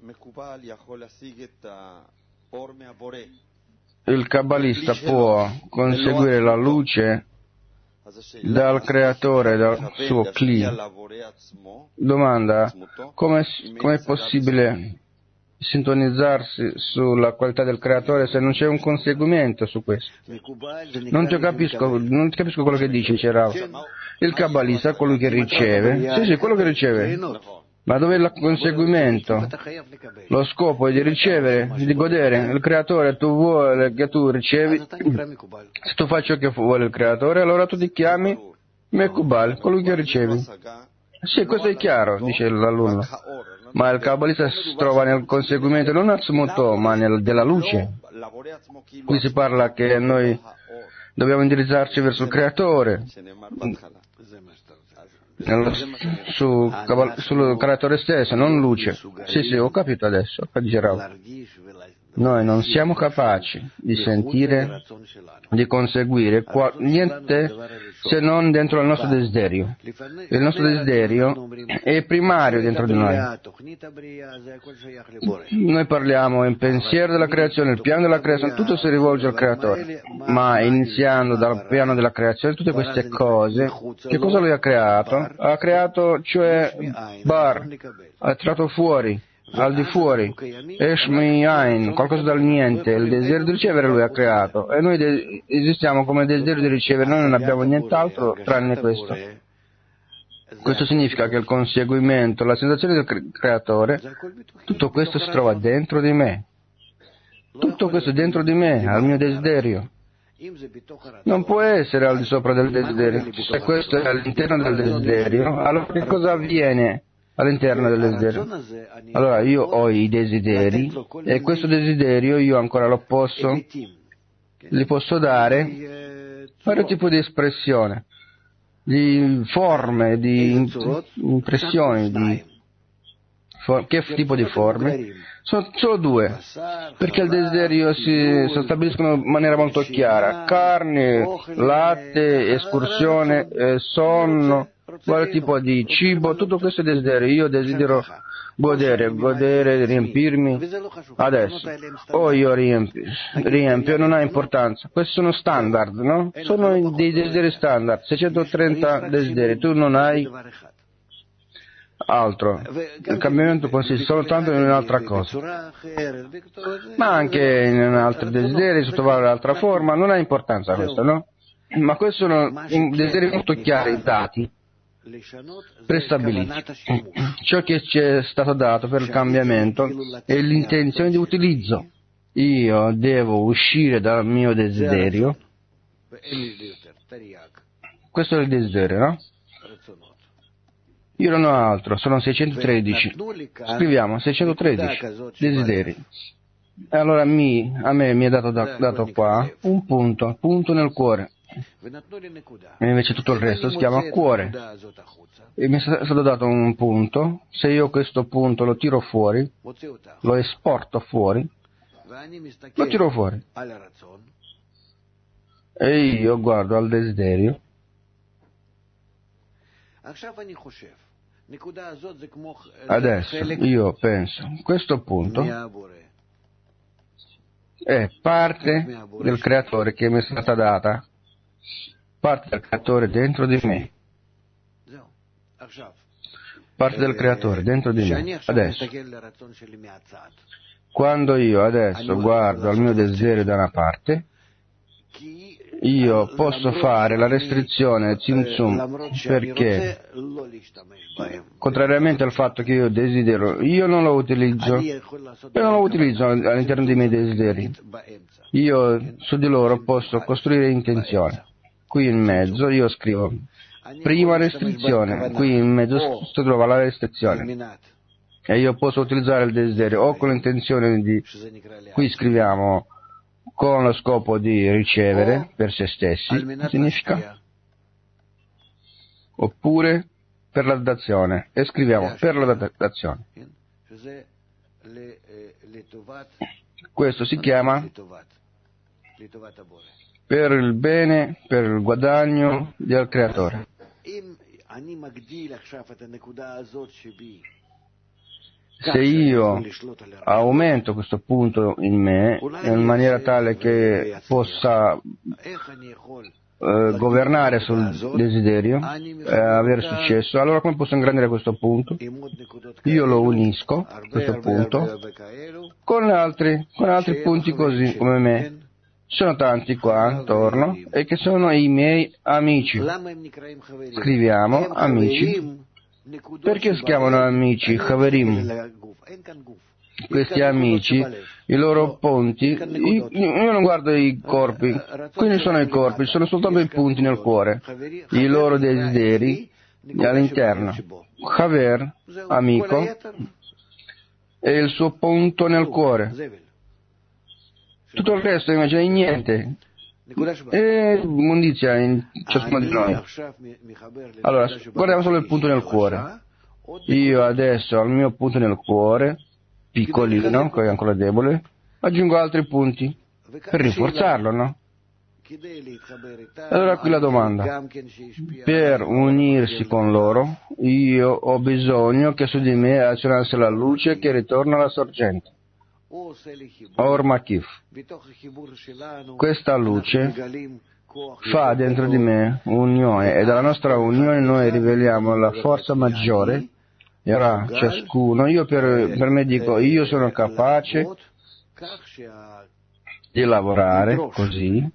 Il kabbalista può conseguire la luce dal creatore, dal suo Kli. Domanda: come è possibile sintonizzarsi sulla qualità del creatore se non c'è un conseguimento su questo? Non capisco quello che dice Cerav. Il kabbalista è colui che riceve. Sì, quello che riceve. Ma dov'è il conseguimento? Lo scopo è di ricevere, di godere. Il creatore, tu vuoi che tu ricevi. Se tu fai ciò che vuole il creatore, allora tu ti chiami Mekubal, colui che ricevi. Sì, questo è chiaro, dice l'alunno. Ma il kabbalista si trova nel conseguimento non Atzmuto, ma della luce. Qui si parla che noi dobbiamo indirizzarci verso il creatore, sul creatore stesso, non luce. Sì, ho capito adesso. Noi non siamo capaci di sentire, di conseguire niente se non dentro il nostro desiderio. Il nostro desiderio è primario dentro di noi. Noi parliamo in pensiero della creazione, il piano della creazione, tutto si rivolge al creatore, ma iniziando dal piano della creazione, tutte queste cose, che cosa lui ha creato? Ha creato, cioè, ha tirato fuori, al di fuori, Eshmiyain, qualcosa dal niente, il desiderio di ricevere lui ha creato, e noi esistiamo come desiderio di ricevere, noi non abbiamo nient'altro tranne questo. Questo significa che il conseguimento, la sensazione del creatore, tutto questo si trova dentro di me. Tutto questo è dentro di me, al mio desiderio. Non può essere al di sopra del desiderio. Se questo è all'interno del desiderio, allora che cosa avviene all'interno del desiderio? Allora io ho i desideri e questo desiderio io ancora li posso dare vario tipo di espressione, di forme, di impressioni, che tipo di forme? Sono solo due, perché il desiderio si stabiliscono in maniera molto chiara: carne, latte, escursione, sonno, vario tipo di cibo, tutto questo è desiderio. Io desidero godere, riempirmi adesso, o io riempio, non ha importanza. Questi sono standard, no? Sono dei desideri standard, 630 desideri, tu non hai altro. Il cambiamento consiste soltanto in un'altra cosa, ma anche in altri desideri, sottovalutare l'altra forma, non ha importanza questo, no? Ma questi sono desideri molto chiari, dati, prestabiliti. Ciò che ci è stato dato per il cambiamento è l'intenzione di utilizzo. Io devo uscire dal mio desiderio. Questo è il desiderio, no? Io non ho altro, sono 613. Scriviamo 613 desideri. E allora a me mi è dato qua un punto nel cuore. E invece tutto il resto si chiama cuore. E mi è stato dato un punto. Se io questo punto lo tiro fuori, lo esporto fuori, lo tiro fuori. E io guardo al desiderio. Adesso io penso, questo punto è parte del creatore che mi è stata data, parte del creatore dentro di me, parte del creatore dentro di me. Adesso, quando io adesso guardo al mio desiderio da una parte, io posso fare la restrizione Tzimtzum, perché contrariamente al fatto che io desidero, io non lo utilizzo all'interno dei miei desideri. Io su di loro posso costruire intenzione. Qui in mezzo io scrivo prima restrizione, qui in mezzo si trova la restrizione e io posso utilizzare il desiderio o con l'intenzione di, qui scriviamo con lo scopo di ricevere per se stessi, significa, oppure per la dazione, e scriviamo per la dazione. Questo si chiama per il bene, per il guadagno del creatore. Se io aumento questo punto in me in maniera tale che possa governare sul desiderio e avere successo, allora come posso ingrandire questo punto? Io lo unisco, questo punto, con altri punti così come me. Ci sono tanti qua intorno e che sono i miei amici. Scriviamo amici. Perché si chiamano amici? Haverim. Questi amici, i loro punti, io non guardo i corpi, qui non sono i corpi, sono soltanto i punti nel cuore, i loro desideri all'interno. Haver, amico, e il suo punto nel cuore. Tutto il resto invece è niente. È immondizia in ciascuno di noi. Allora, guardiamo solo il punto nel cuore. Io adesso al mio punto nel cuore, piccolino, che è ancora debole, aggiungo altri punti per rinforzarlo, no? Allora qui la domanda: per unirsi con loro, io ho bisogno che su di me azionasse la luce che ritorna alla sorgente, Or Makif. Questa luce fa dentro di me unione, e dalla nostra unione noi riveliamo la forza maggiore. E ora ciascuno, io per me dico, io sono capace di lavorare così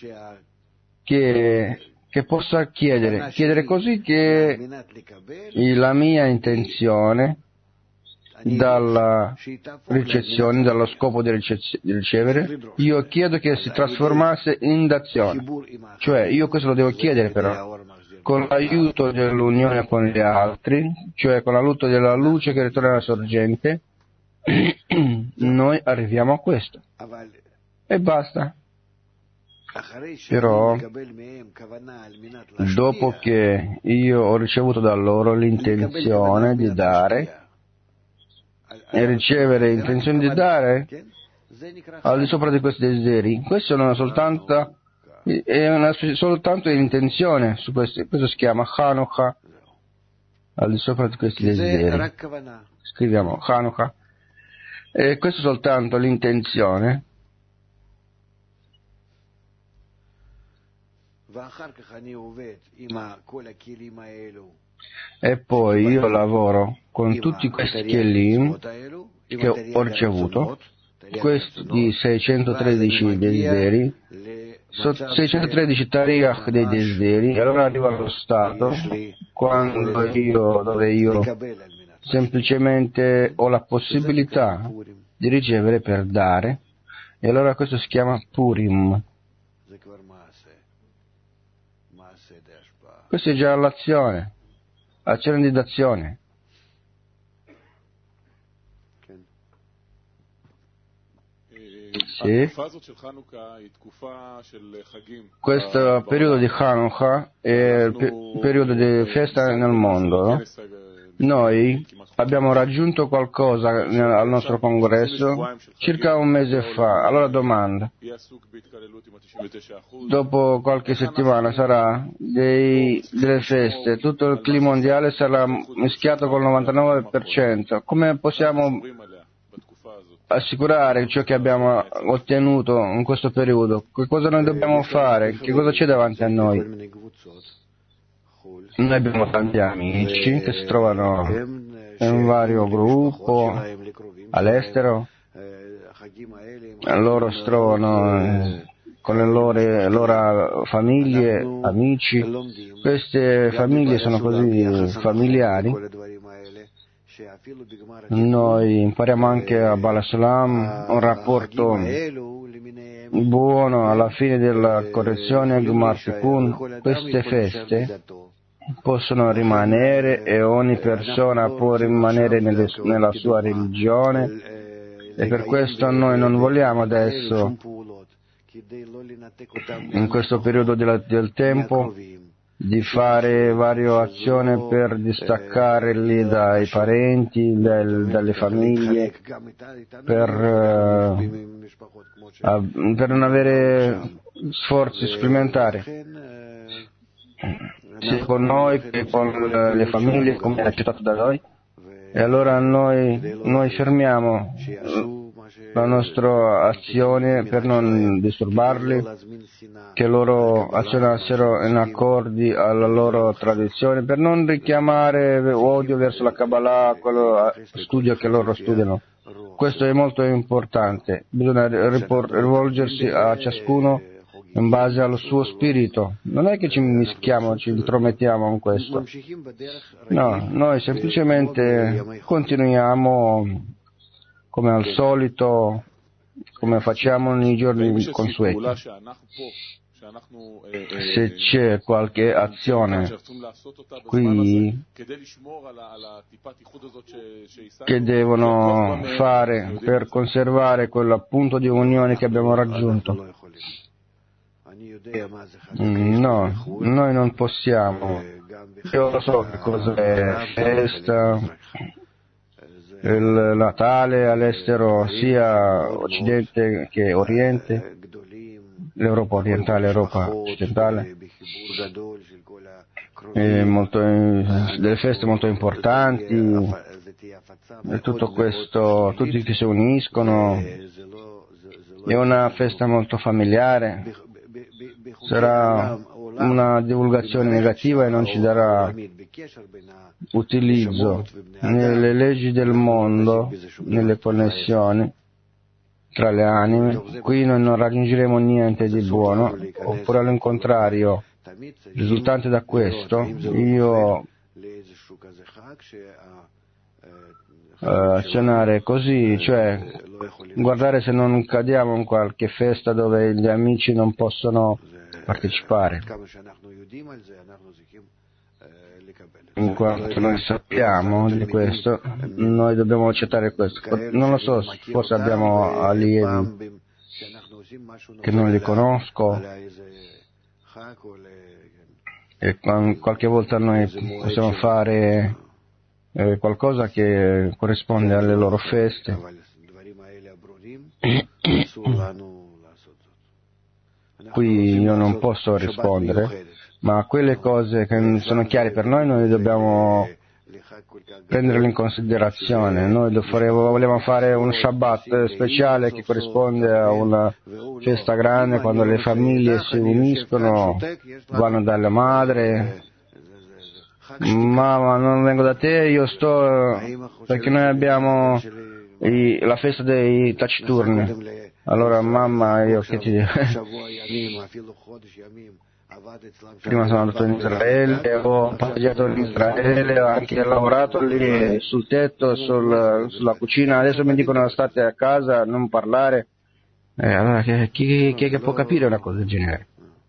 che possa chiedere così che la mia intenzione dalla ricezione, dallo scopo di ricevere, io chiedo che si trasformasse in d'azione. Cioè, io questo lo devo chiedere però, con l'aiuto dell'unione con gli altri, cioè con l'aiuto della luce che ritorna alla sorgente, noi arriviamo a questo. E basta. Però, dopo che io ho ricevuto da loro l'intenzione di dare, e ricevere l'intenzione di dare al di sopra di questi desideri, questo non è soltanto l'intenzione su questo si chiama Chanukah, al di sopra di questi desideri. Scriviamo Chanukah, e questo è soltanto l'intenzione. E poi io lavoro con tutti questi kelim che ho ricevuto, questi 613 desideri, 613 tariach dei desideri, e allora arrivo allo stato dove io semplicemente ho la possibilità di ricevere per dare, e allora questo si chiama Purim. Questa è già l'azione, azione di d'azione. Sì. Questo periodo di Hanukkah è il periodo di festa nel mondo, no? Noi abbiamo raggiunto qualcosa al nostro congresso circa un mese fa. Allora domanda: dopo qualche settimana sarà delle feste, tutto il clima mondiale sarà mischiato col 99%. Come possiamo assicurare ciò che abbiamo ottenuto in questo periodo? Che cosa noi dobbiamo fare? Che cosa c'è davanti a noi? Noi abbiamo tanti amici che si trovano in un vario gruppo all'estero, loro si trovano con le loro famiglie, amici. Queste famiglie sono così familiari. Noi impariamo anche a Baal Shalom un rapporto buono alla fine della correzione Gmar Tikkun. Queste feste possono rimanere e ogni persona può rimanere nella sua religione, e per questo noi non vogliamo adesso, in questo periodo del tempo, di fare varie azioni per distaccarli dai parenti, dalle famiglie, per non avere sforzi supplementari, sia con noi che con le famiglie, come è accettato da noi. E allora noi fermiamo la nostra azione per non disturbarli, che loro azionassero in accordi alla loro tradizione, per non richiamare odio verso la Kabbalah, quello studio che loro studiano. Questo è molto importante, bisogna rivolgersi a ciascuno in base al suo spirito. Non è che ci mischiamo, ci intromettiamo in questo. No, noi semplicemente continuiamo come al solito, come facciamo nei giorni consueti. Se c'è qualche azione qui che devono fare per conservare quel punto di unione che abbiamo raggiunto, no, noi non possiamo. Io lo so che cos'è festa, il Natale all'estero, sia Occidente che Oriente. l'Europa orientale, l'Europa occidentale, delle feste molto importanti, e tutto questo, tutti che si uniscono, è una festa molto familiare, sarà una divulgazione negativa e non ci darà utilizzo nelle leggi del mondo, nelle connessioni tra le anime. Qui noi non raggiungeremo niente di buono, oppure all'incontrario, risultante da questo, io azionare così, cioè guardare se non cadiamo in qualche festa dove gli amici non possono partecipare. In quanto noi sappiamo di questo, noi dobbiamo accettare questo. Non lo so, forse abbiamo allievi che non li conosco e qualche volta noi possiamo fare qualcosa che corrisponde alle loro feste. Qui io non posso rispondere, ma quelle cose che sono chiare per noi dobbiamo prenderle in considerazione. Noi vogliamo fare un Shabbat speciale che corrisponde a una festa grande, quando le famiglie si uniscono, vanno dalla madre: mamma, non vengo da te, io sto, perché noi abbiamo la festa dei taciturni. Allora mamma, io che ti dico? Prima sono andato in Israele, ho viaggiato in Israele, ho anche lavorato lì sul tetto, sulla cucina. Adesso mi dicono state a casa, non parlare. Allora chi è che può capire una cosa del genere?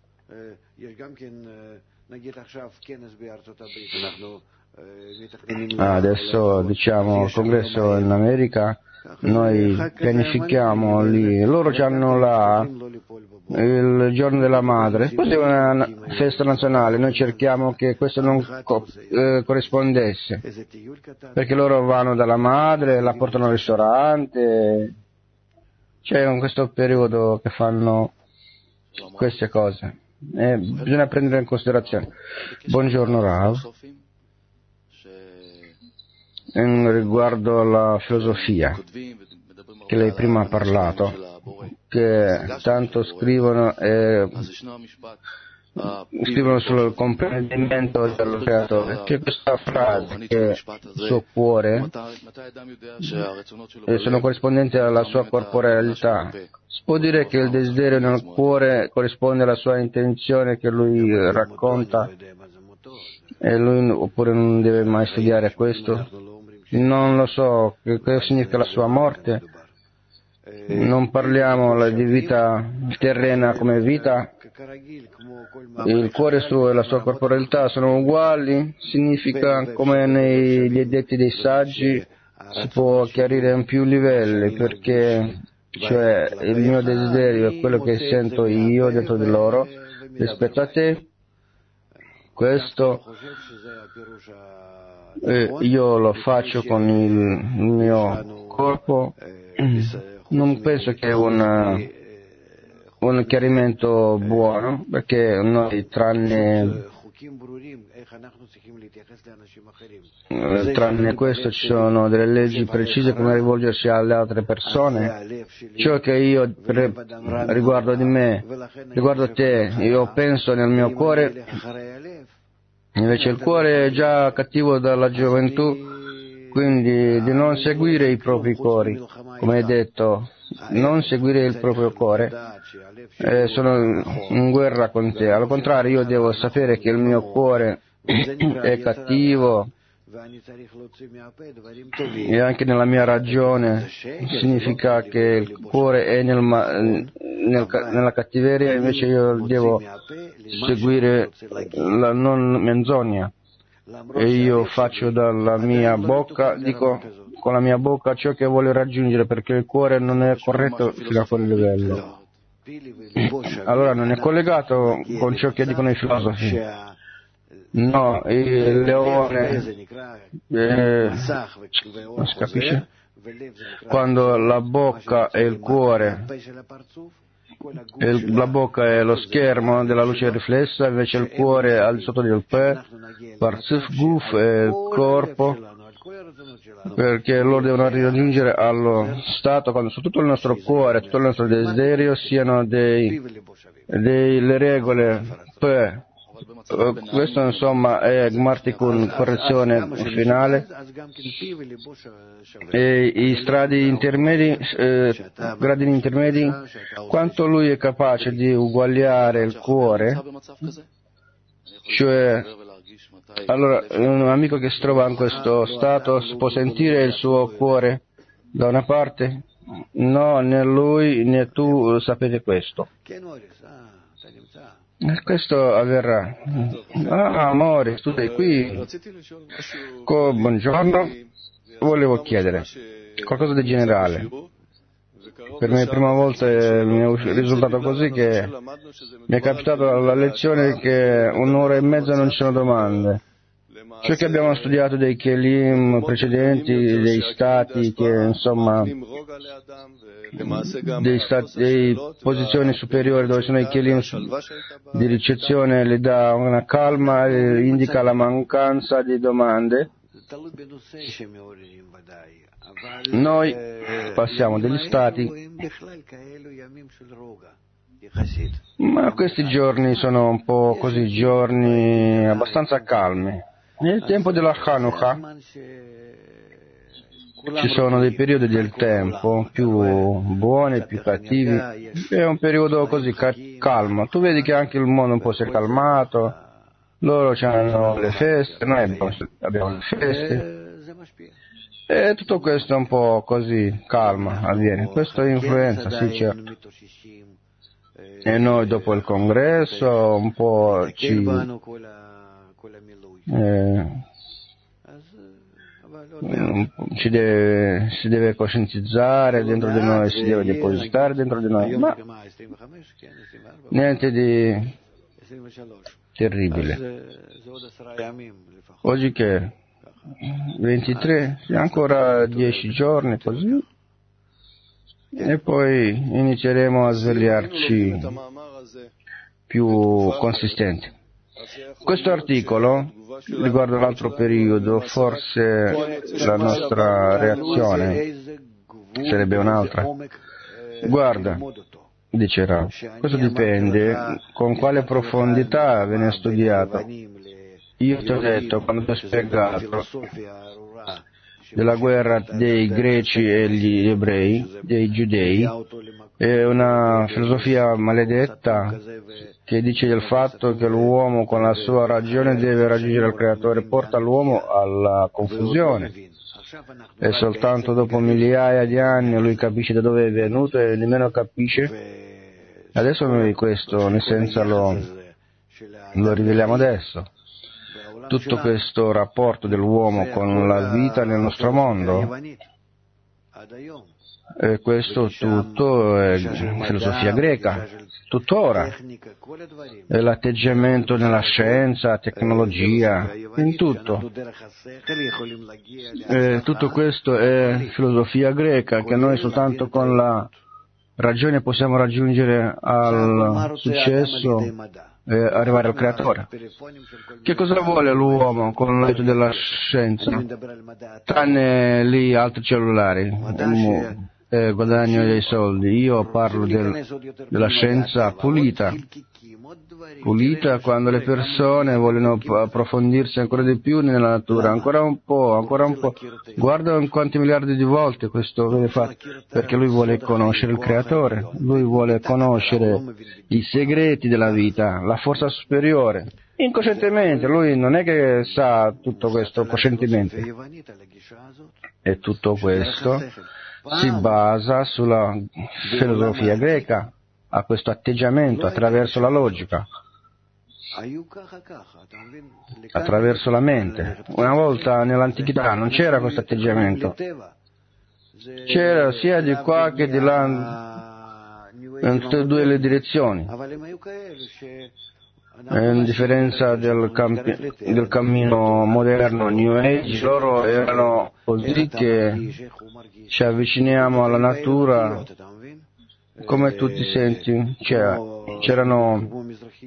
Adesso diciamo il congresso in America, noi pianifichiamo lì, loro hanno là il giorno della madre, così è una festa nazionale, noi cerchiamo che questo non corrispondesse, perché loro vanno dalla madre, la portano al ristorante, c'è in questo periodo che fanno queste cose. Bisogna prendere in considerazione. Buongiorno Rav. In riguardo alla filosofia che lei prima ha parlato, che tanto scrivono sul comprendimento dello creatore, che questa frase, che il suo cuore sono corrispondenti alla sua corporealità. Si può dire che il desiderio nel cuore corrisponde alla sua intenzione che lui racconta, e lui oppure non deve mai studiare questo? Non lo so, che cosa significa la sua morte. Non parliamo di vita terrena come vita. Il cuore suo e la sua corporalità sono uguali, significa come negli Detti dei Saggi si può chiarire in più livelli, perché cioè il mio desiderio è quello che sento io dentro di loro rispetto a te. Questo io lo faccio con il mio corpo. Non penso che è un chiarimento buono, perché noi tranne questo ci sono delle leggi precise come rivolgersi alle altre persone. Ciò che io riguardo di me, riguardo te, io penso nel mio cuore, invece il cuore è già cattivo dalla gioventù, quindi di non seguire i propri cuori, come hai detto, non seguire il proprio cuore. Sono in guerra con te. Al contrario, io devo sapere che il mio cuore è cattivo, e anche nella mia ragione significa che il cuore è nella cattiveria, invece io devo seguire la non menzogna. E io faccio dalla mia bocca, dico con la mia bocca ciò che voglio raggiungere, perché il cuore non è corretto fino a quel livello. Allora non è collegato con ciò che dicono i filosofi. No, il leone non si capisce? Quando la bocca e il cuore la bocca è lo schermo della luce riflessa, invece il cuore è al di sotto del Pè, Parzif Guf è il corpo, perché loro devono raggiungere allo stato quando su tutto il nostro cuore, tutto il nostro desiderio siano delle regole Pè. Questo insomma è Gmartikun, correzione finale, e i stadi intermedi, gradini intermedi, quanto lui è capace di uguagliare il cuore, cioè allora un amico che si trova in questo stato può sentire il suo cuore da una parte? No, né lui né tu sapete questo. Questo avverrà. Amore, tu sei qui. Buongiorno. Volevo chiedere qualcosa di generale. Per me prima volta mi è risultato così che mi è capitato la lezione che un'ora e mezza non ci sono domande. Cioè che abbiamo studiato dei Kelim precedenti, dei stati che insomma dei posizioni superiori dove sono i Kelim di ricezione, le dà una calma, indica la mancanza di domande. Noi passiamo degli stati, ma questi giorni sono un po' così, giorni abbastanza calmi. Nel tempo della Hanukkah ci sono dei periodi del tempo più buoni, più cattivi, è un periodo così calmo. Tu vedi che anche il mondo un po' si è calmato, loro hanno le feste, noi abbiamo le feste, e tutto questo è un po' così calma avviene. Questo influenza, sì, certo. E noi dopo il congresso un po' si deve coscientizzare dentro di noi, si deve depositare dentro di noi, ma niente di terribile. Oggi che è 23, ancora 10 giorni così, e poi inizieremo a svegliarci più consistenti. Questo articolo riguarda l'altro periodo, forse la nostra reazione sarebbe un'altra. Guarda, dice Rav, questo dipende con quale profondità viene studiato. Io ti ho detto, quando ti ho spiegato della guerra dei greci e gli ebrei, dei giudei, è una filosofia maledetta che dice del fatto che l'uomo con la sua ragione deve raggiungere il Creatore, porta l'uomo alla confusione, e soltanto dopo migliaia di anni lui capisce da dove è venuto e nemmeno capisce. Adesso noi questo, in essenza, lo riveliamo adesso. Tutto questo rapporto dell'uomo con la vita nel nostro mondo, e questo tutto è filosofia greca, tuttora, è l'atteggiamento nella scienza, tecnologia, in tutto. Tutto questo è filosofia greca che noi soltanto con la ragione possiamo raggiungere al successo e arrivare al Creatore. Che cosa vuole l'uomo con l'aiuto della scienza? Tranne lì altri cellulari, guadagno dei soldi. Io parlo della scienza pulita quando le persone vogliono approfondirsi ancora di più nella natura, ancora un po'. Guarda in quanti miliardi di volte questo deve fare, perché lui vuole conoscere il Creatore, lui vuole conoscere i segreti della vita, la forza superiore. Incoscientemente, lui non è che sa tutto questo coscientemente. E tutto questo si basa sulla filosofia greca, a questo atteggiamento attraverso la logica, attraverso la mente. Una volta nell'antichità non c'era questo atteggiamento, c'era sia di qua che di là, in tutte e due le direzioni. In differenza del cammino moderno, New Age, loro erano così che ci avviciniamo alla natura come tu ti senti? C'erano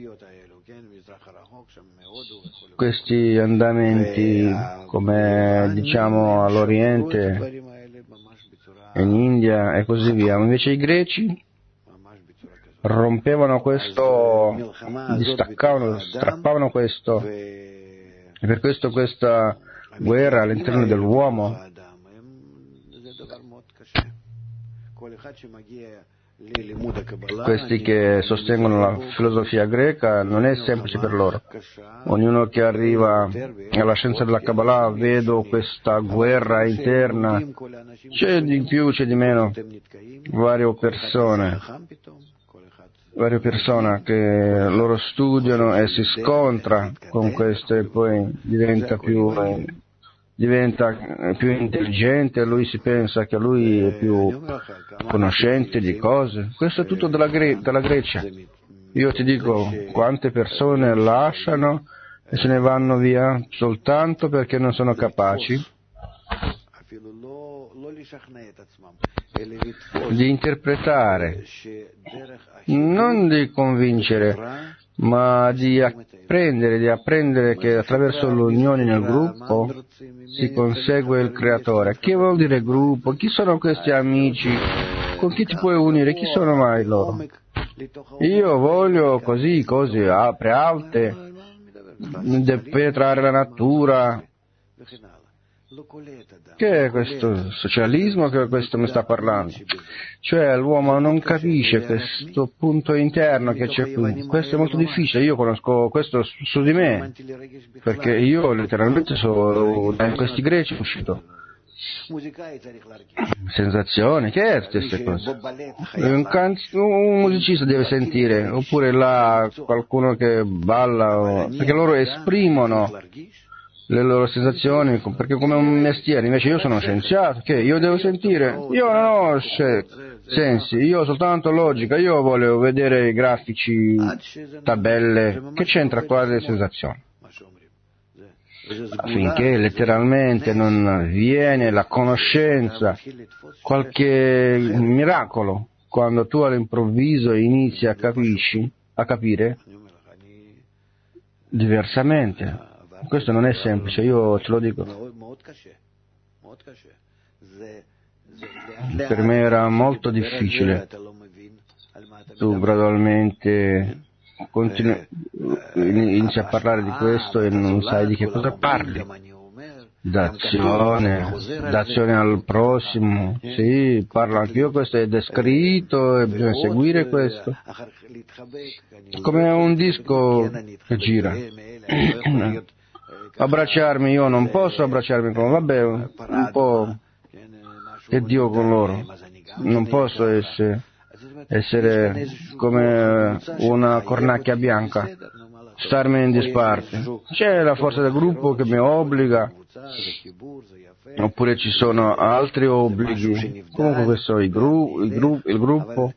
questi andamenti, come diciamo all'Oriente, in India e così via. Invece i greci rompevano questo, strappavano questo, e per questo questa guerra all'interno dell'uomo. Questi che sostengono la filosofia greca non è semplice per loro. Ognuno che arriva alla scienza della Kabbalah vedo questa guerra interna, c'è di più, c'è di meno, varie persone che loro studiano e si scontra con questo e poi diventa più intelligente, lui si pensa che lui è più conoscente di cose. Questo è tutto dalla Grecia. Io ti dico, quante persone lasciano e se ne vanno via soltanto perché non sono capaci di interpretare, non di convincere, ma di apprendere che attraverso l'unione nel gruppo si consegue il creatore. Che vuol dire gruppo? Chi sono questi amici? Con chi ti puoi unire? Chi sono mai loro? Io voglio così, apre alte, penetrare la natura. Che è questo socialismo che questo mi sta parlando? Cioè l'uomo non capisce questo punto interno che c'è qui. Questo è molto difficile, io conosco questo su di me, perché io letteralmente sono da questi greci uscito. Sensazioni, che è queste cose? Un musicista deve sentire, oppure là qualcuno che balla, perché loro esprimono le loro sensazioni, perché come un mestiere. Invece io sono scienziato, che io devo sentire, io non ho sensi, io ho soltanto logica, io voglio vedere i grafici, tabelle, che c'entra qua le sensazioni? Affinché letteralmente non avviene la conoscenza, qualche miracolo, quando tu all'improvviso inizi a capire diversamente. Questo non è semplice, io te lo dico. Per me era molto difficile. Tu gradualmente inizi a parlare di questo e non sai di che cosa parli. D'azione al prossimo. Sì, parlo anch'io, questo è descritto e bisogna seguire questo. Come un disco che gira. Abbracciarmi, io non posso abbracciarmi con, vabbè, un po' che Dio con loro, non posso essere come una cornacchia bianca, starmi in disparte. C'è la forza del gruppo che mi obbliga, oppure ci sono altri obblighi, comunque questo è il gruppo,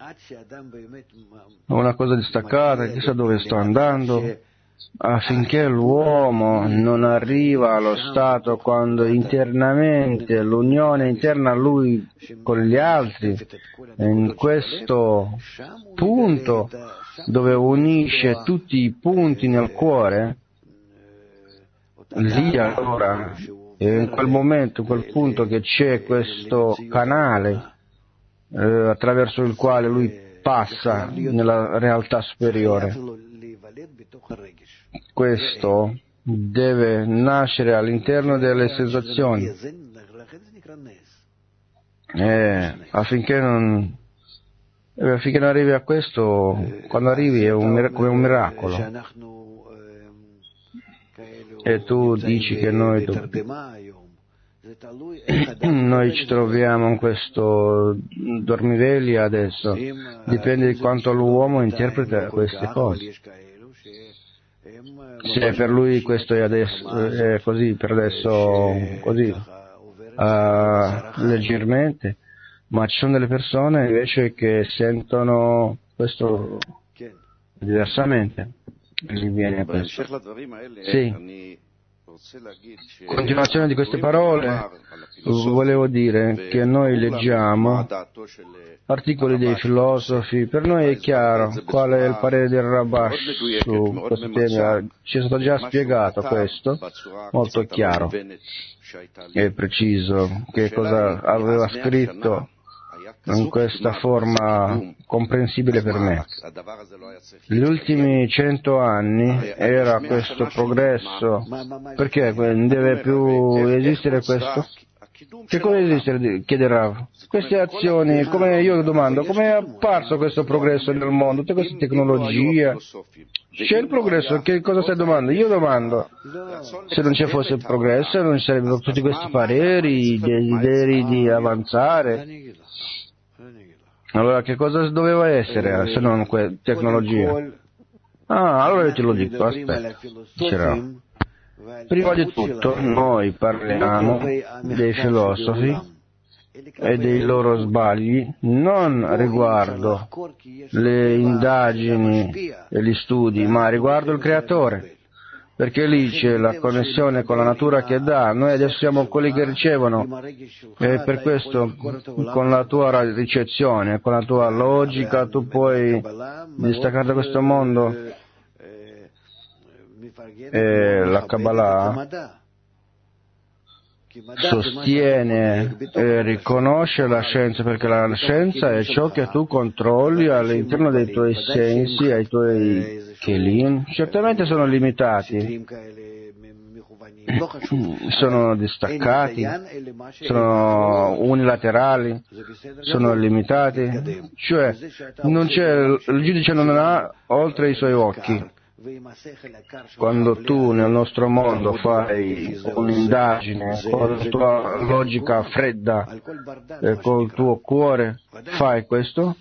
una cosa distaccata, chissà dove sto andando, affinché l'uomo non arriva allo stato quando internamente l'unione interna a lui con gli altri, in questo punto dove unisce tutti i punti nel cuore, lì allora, in quel momento, in quel punto che c'è questo canale attraverso il quale lui passa nella realtà superiore. Questo deve nascere all'interno delle sensazioni, affinché non arrivi a questo, quando arrivi è come un miracolo. E tu dici che noi ci troviamo in questo dormiveglia adesso, dipende di quanto l'uomo interpreta queste cose. Se per lui questo è così, per adesso così, leggermente, ma ci sono delle persone invece che sentono questo diversamente. Gli viene questo. Sì. Continuazione di queste parole, volevo dire che noi leggiamo articoli dei filosofi, per noi è chiaro qual è il parere del Rabash su questo tema, ci è stato già spiegato questo, molto chiaro e preciso, che cosa aveva scritto in questa forma comprensibile per me. Gli ultimi 100 anni era questo progresso, perché deve più esistere questo? Che cosa esiste? Chiede Rav. Queste azioni, come io domando, come è apparso questo progresso nel mondo, tutte queste tecnologie? C'è il progresso, che cosa stai domandando? Io domando, se non ci fosse il progresso non ci sarebbero tutti questi pareri, desideri di avanzare. Allora che cosa doveva essere se non tecnologia? Allora io te lo dico, aspetta. Prima di tutto noi parliamo dei filosofi e dei loro sbagli non riguardo le indagini e gli studi, ma riguardo il creatore, perché lì c'è la connessione con la natura che dà, noi adesso siamo quelli che ricevono, e per questo con la tua ricezione, con la tua logica tu puoi distaccare da questo mondo. E la Kabbalah sostiene e riconosce la scienza, perché la scienza è ciò che tu controlli all'interno dei tuoi sensi, ai tuoi kelim. Certamente sono limitati, sono distaccati, sono unilaterali, sono limitati, cioè non c'è, il giudice non ha oltre i suoi occhi. Quando tu nel nostro mondo fai un'indagine con la tua logica fredda e col tuo cuore fai questo,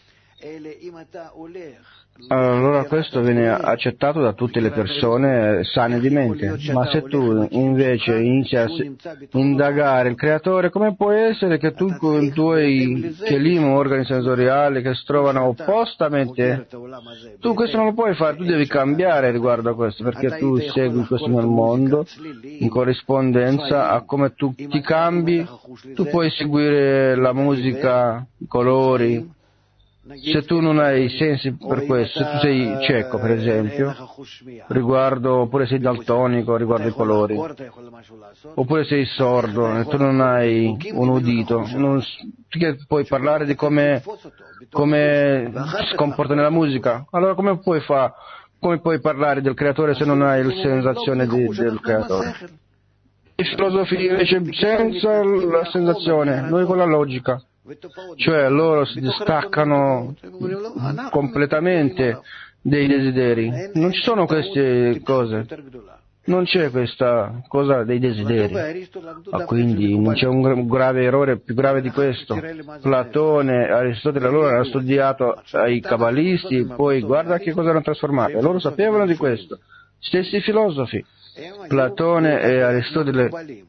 allora questo viene accettato da tutte le persone sane di mente. Ma se tu invece inizi a indagare il creatore, come può essere che tu con i tuoi kelim, organi sensoriali che si trovano oppostamente, tu questo non lo puoi fare, tu devi cambiare riguardo a questo, perché tu segui questo nel mondo in corrispondenza a come tu ti cambi. Tu puoi seguire la musica, i colori. Se tu non hai i sensi per questo, se tu sei cieco per esempio, oppure sei daltonico riguardo i colori, oppure sei sordo e tu non hai un udito, che puoi parlare di come si comporta nella musica, allora come puoi parlare del creatore se non hai la sensazione del creatore? I filosofi invece senza la sensazione, noi con la logica. Cioè loro si distaccano completamente dei desideri. Non ci sono queste cose, non c'è questa cosa dei desideri. Quindi non c'è un grave errore più grave di questo. Platone e Aristotele loro hanno studiato ai cabalisti, poi guarda che cosa hanno trasformato. Loro sapevano di questo. Stessi filosofi, Platone e Aristotele,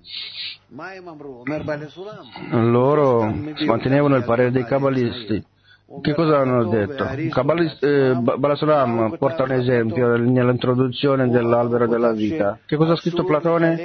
loro mantenevano il parere dei cabalisti. Che cosa hanno detto? Balasulam porta un esempio nell'introduzione dell'albero della vita. Che cosa ha scritto Platone?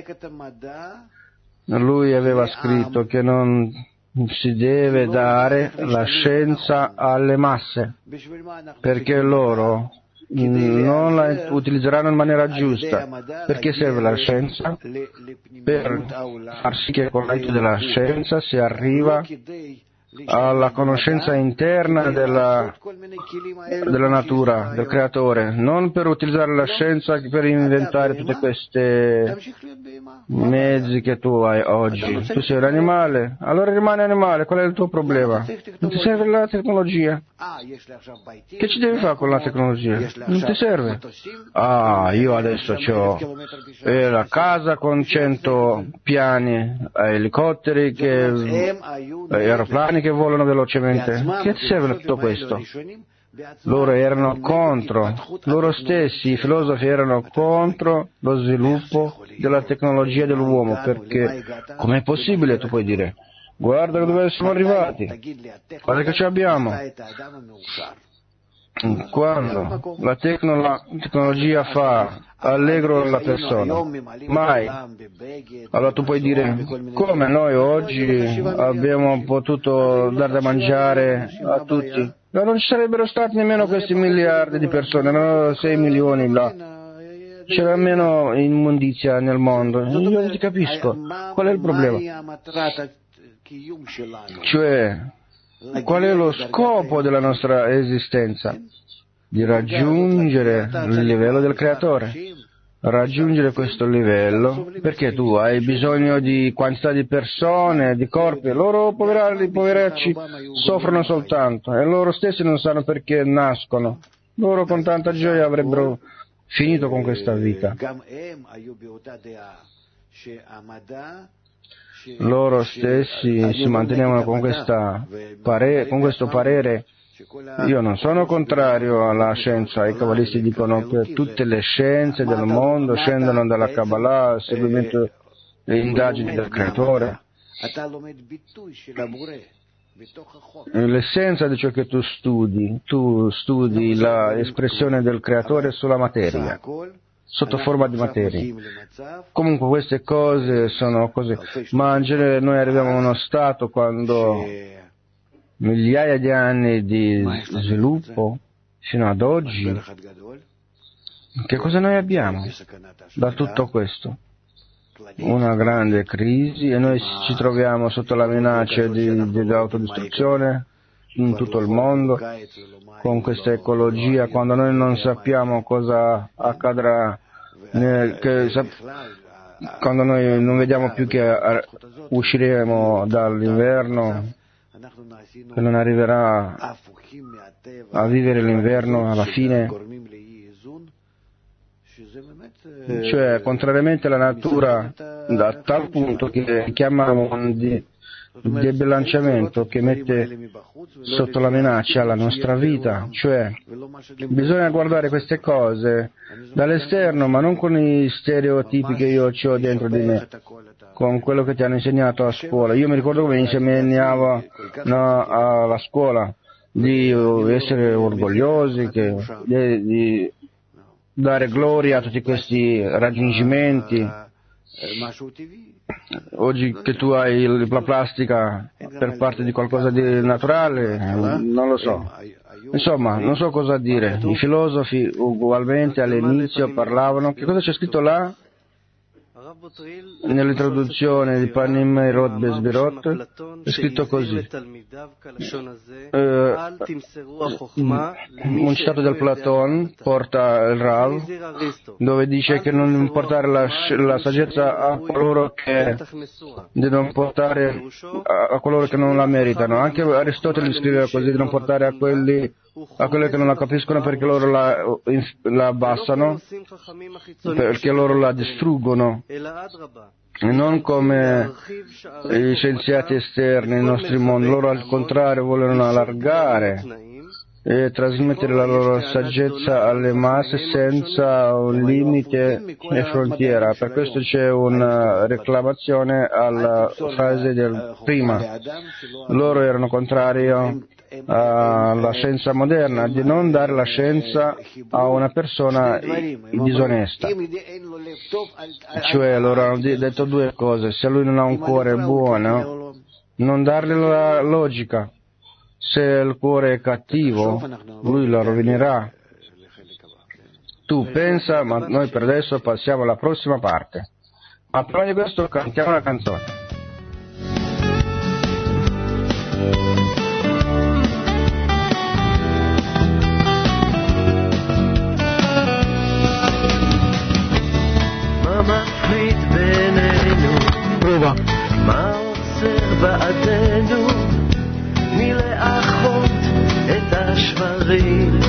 Lui aveva scritto che non si deve dare la scienza alle masse, perché loro non la utilizzeranno in maniera giusta. Perché serve la scienza? Per far sì che con l'aiuto della scienza si arriva alla conoscenza interna della natura, del creatore, non per utilizzare la scienza per inventare tutte queste mezzi che tu hai oggi. Tu sei un animale, allora rimani animale, qual è il tuo problema? Non ti serve la tecnologia. Che ci devi fare con la tecnologia? Non ti serve. Io adesso ho la casa con 100 piani, elicotteri, aeroplani che volano velocemente. Che ti serve tutto questo? Loro erano contro, loro stessi, i filosofi erano contro lo sviluppo della tecnologia dell'uomo, perché com'è possibile, tu puoi dire, guarda dove siamo arrivati, guarda che ci abbiamo. Quando la tecnologia fa allegro alla persona, mai. Allora tu puoi dire, come noi oggi abbiamo potuto dare da mangiare a tutti? Ma non ci sarebbero stati nemmeno questi miliardi di persone, erano 6 milioni là. C'era meno immondizia nel mondo. Io non ti capisco. Qual è il problema? Cioè, qual è lo scopo della nostra esistenza? Di raggiungere il livello del creatore. Raggiungere questo livello, perché tu hai bisogno di quantità di persone, di corpi, loro poveracci soffrono soltanto e loro stessi non sanno perché nascono. Loro con tanta gioia avrebbero finito con questa vita. Loro stessi si mantenevano con questo parere. Io non sono contrario alla scienza, i cabalisti dicono che tutte le scienze del mondo scendono dalla Kabbalah, il seguimento delle indagini del creatore. L'essenza di ciò che tu studi l'espressione del creatore sulla materia, sotto forma di materia. Comunque queste cose sono così, ma in genere noi arriviamo a uno stato quando migliaia di anni di sviluppo fino ad oggi, che cosa noi abbiamo da tutto questo? Una grande crisi e noi ci troviamo sotto la minaccia di autodistruzione in tutto il mondo con questa ecologia, quando noi non sappiamo cosa accadrà, quando noi non vediamo più che usciremo dall'inverno, che non arriverà a vivere l'inverno alla fine, cioè contrariamente alla natura, da tal punto che chiamiamo di bilanciamento che mette sotto la minaccia la nostra vita, cioè bisogna guardare queste cose dall'esterno, ma non con i stereotipi che io ho dentro di me, con quello che ti hanno insegnato a scuola. Io mi ricordo come insegnava alla scuola di essere orgogliosi, di dare gloria a tutti questi raggiungimenti. Oggi che tu hai la plastica per parte di qualcosa di naturale, non lo so. Insomma, non so cosa dire. I filosofi ugualmente all'inizio parlavano. Che cosa c'è scritto là? Nell'introduzione di Panim Meirot Besbirot è scritto così. Un citato del Platon porta il Rav, dove dice che non portare la saggezza a coloro che di non portare a coloro che non la meritano. Anche Aristotele scrive così, di non portare a quelli che non la capiscono, perché loro la abbassano, perché loro la distruggono, e non come gli scienziati esterni nel nostro mondo. Loro al contrario vogliono allargare e trasmettere la loro saggezza alle masse senza un limite e frontiera. Per questo c'è una reclamazione alla frase del prima. Loro erano contrari alla scienza moderna, di non dare la scienza a una persona disonesta. Cioè loro hanno detto due cose: se lui non ha un cuore buono, non dargli la logica; se il cuore è cattivo, lui la rovinerà. Tu pensa, ma noi per adesso passiamo alla prossima parte. Ma prima di questo cantiamo una canzone. prova. מה עוצר בעדנו מלאחות את השברים?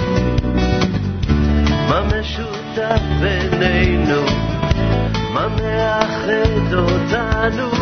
מה משותף בינינו? מה מאחד אותנו?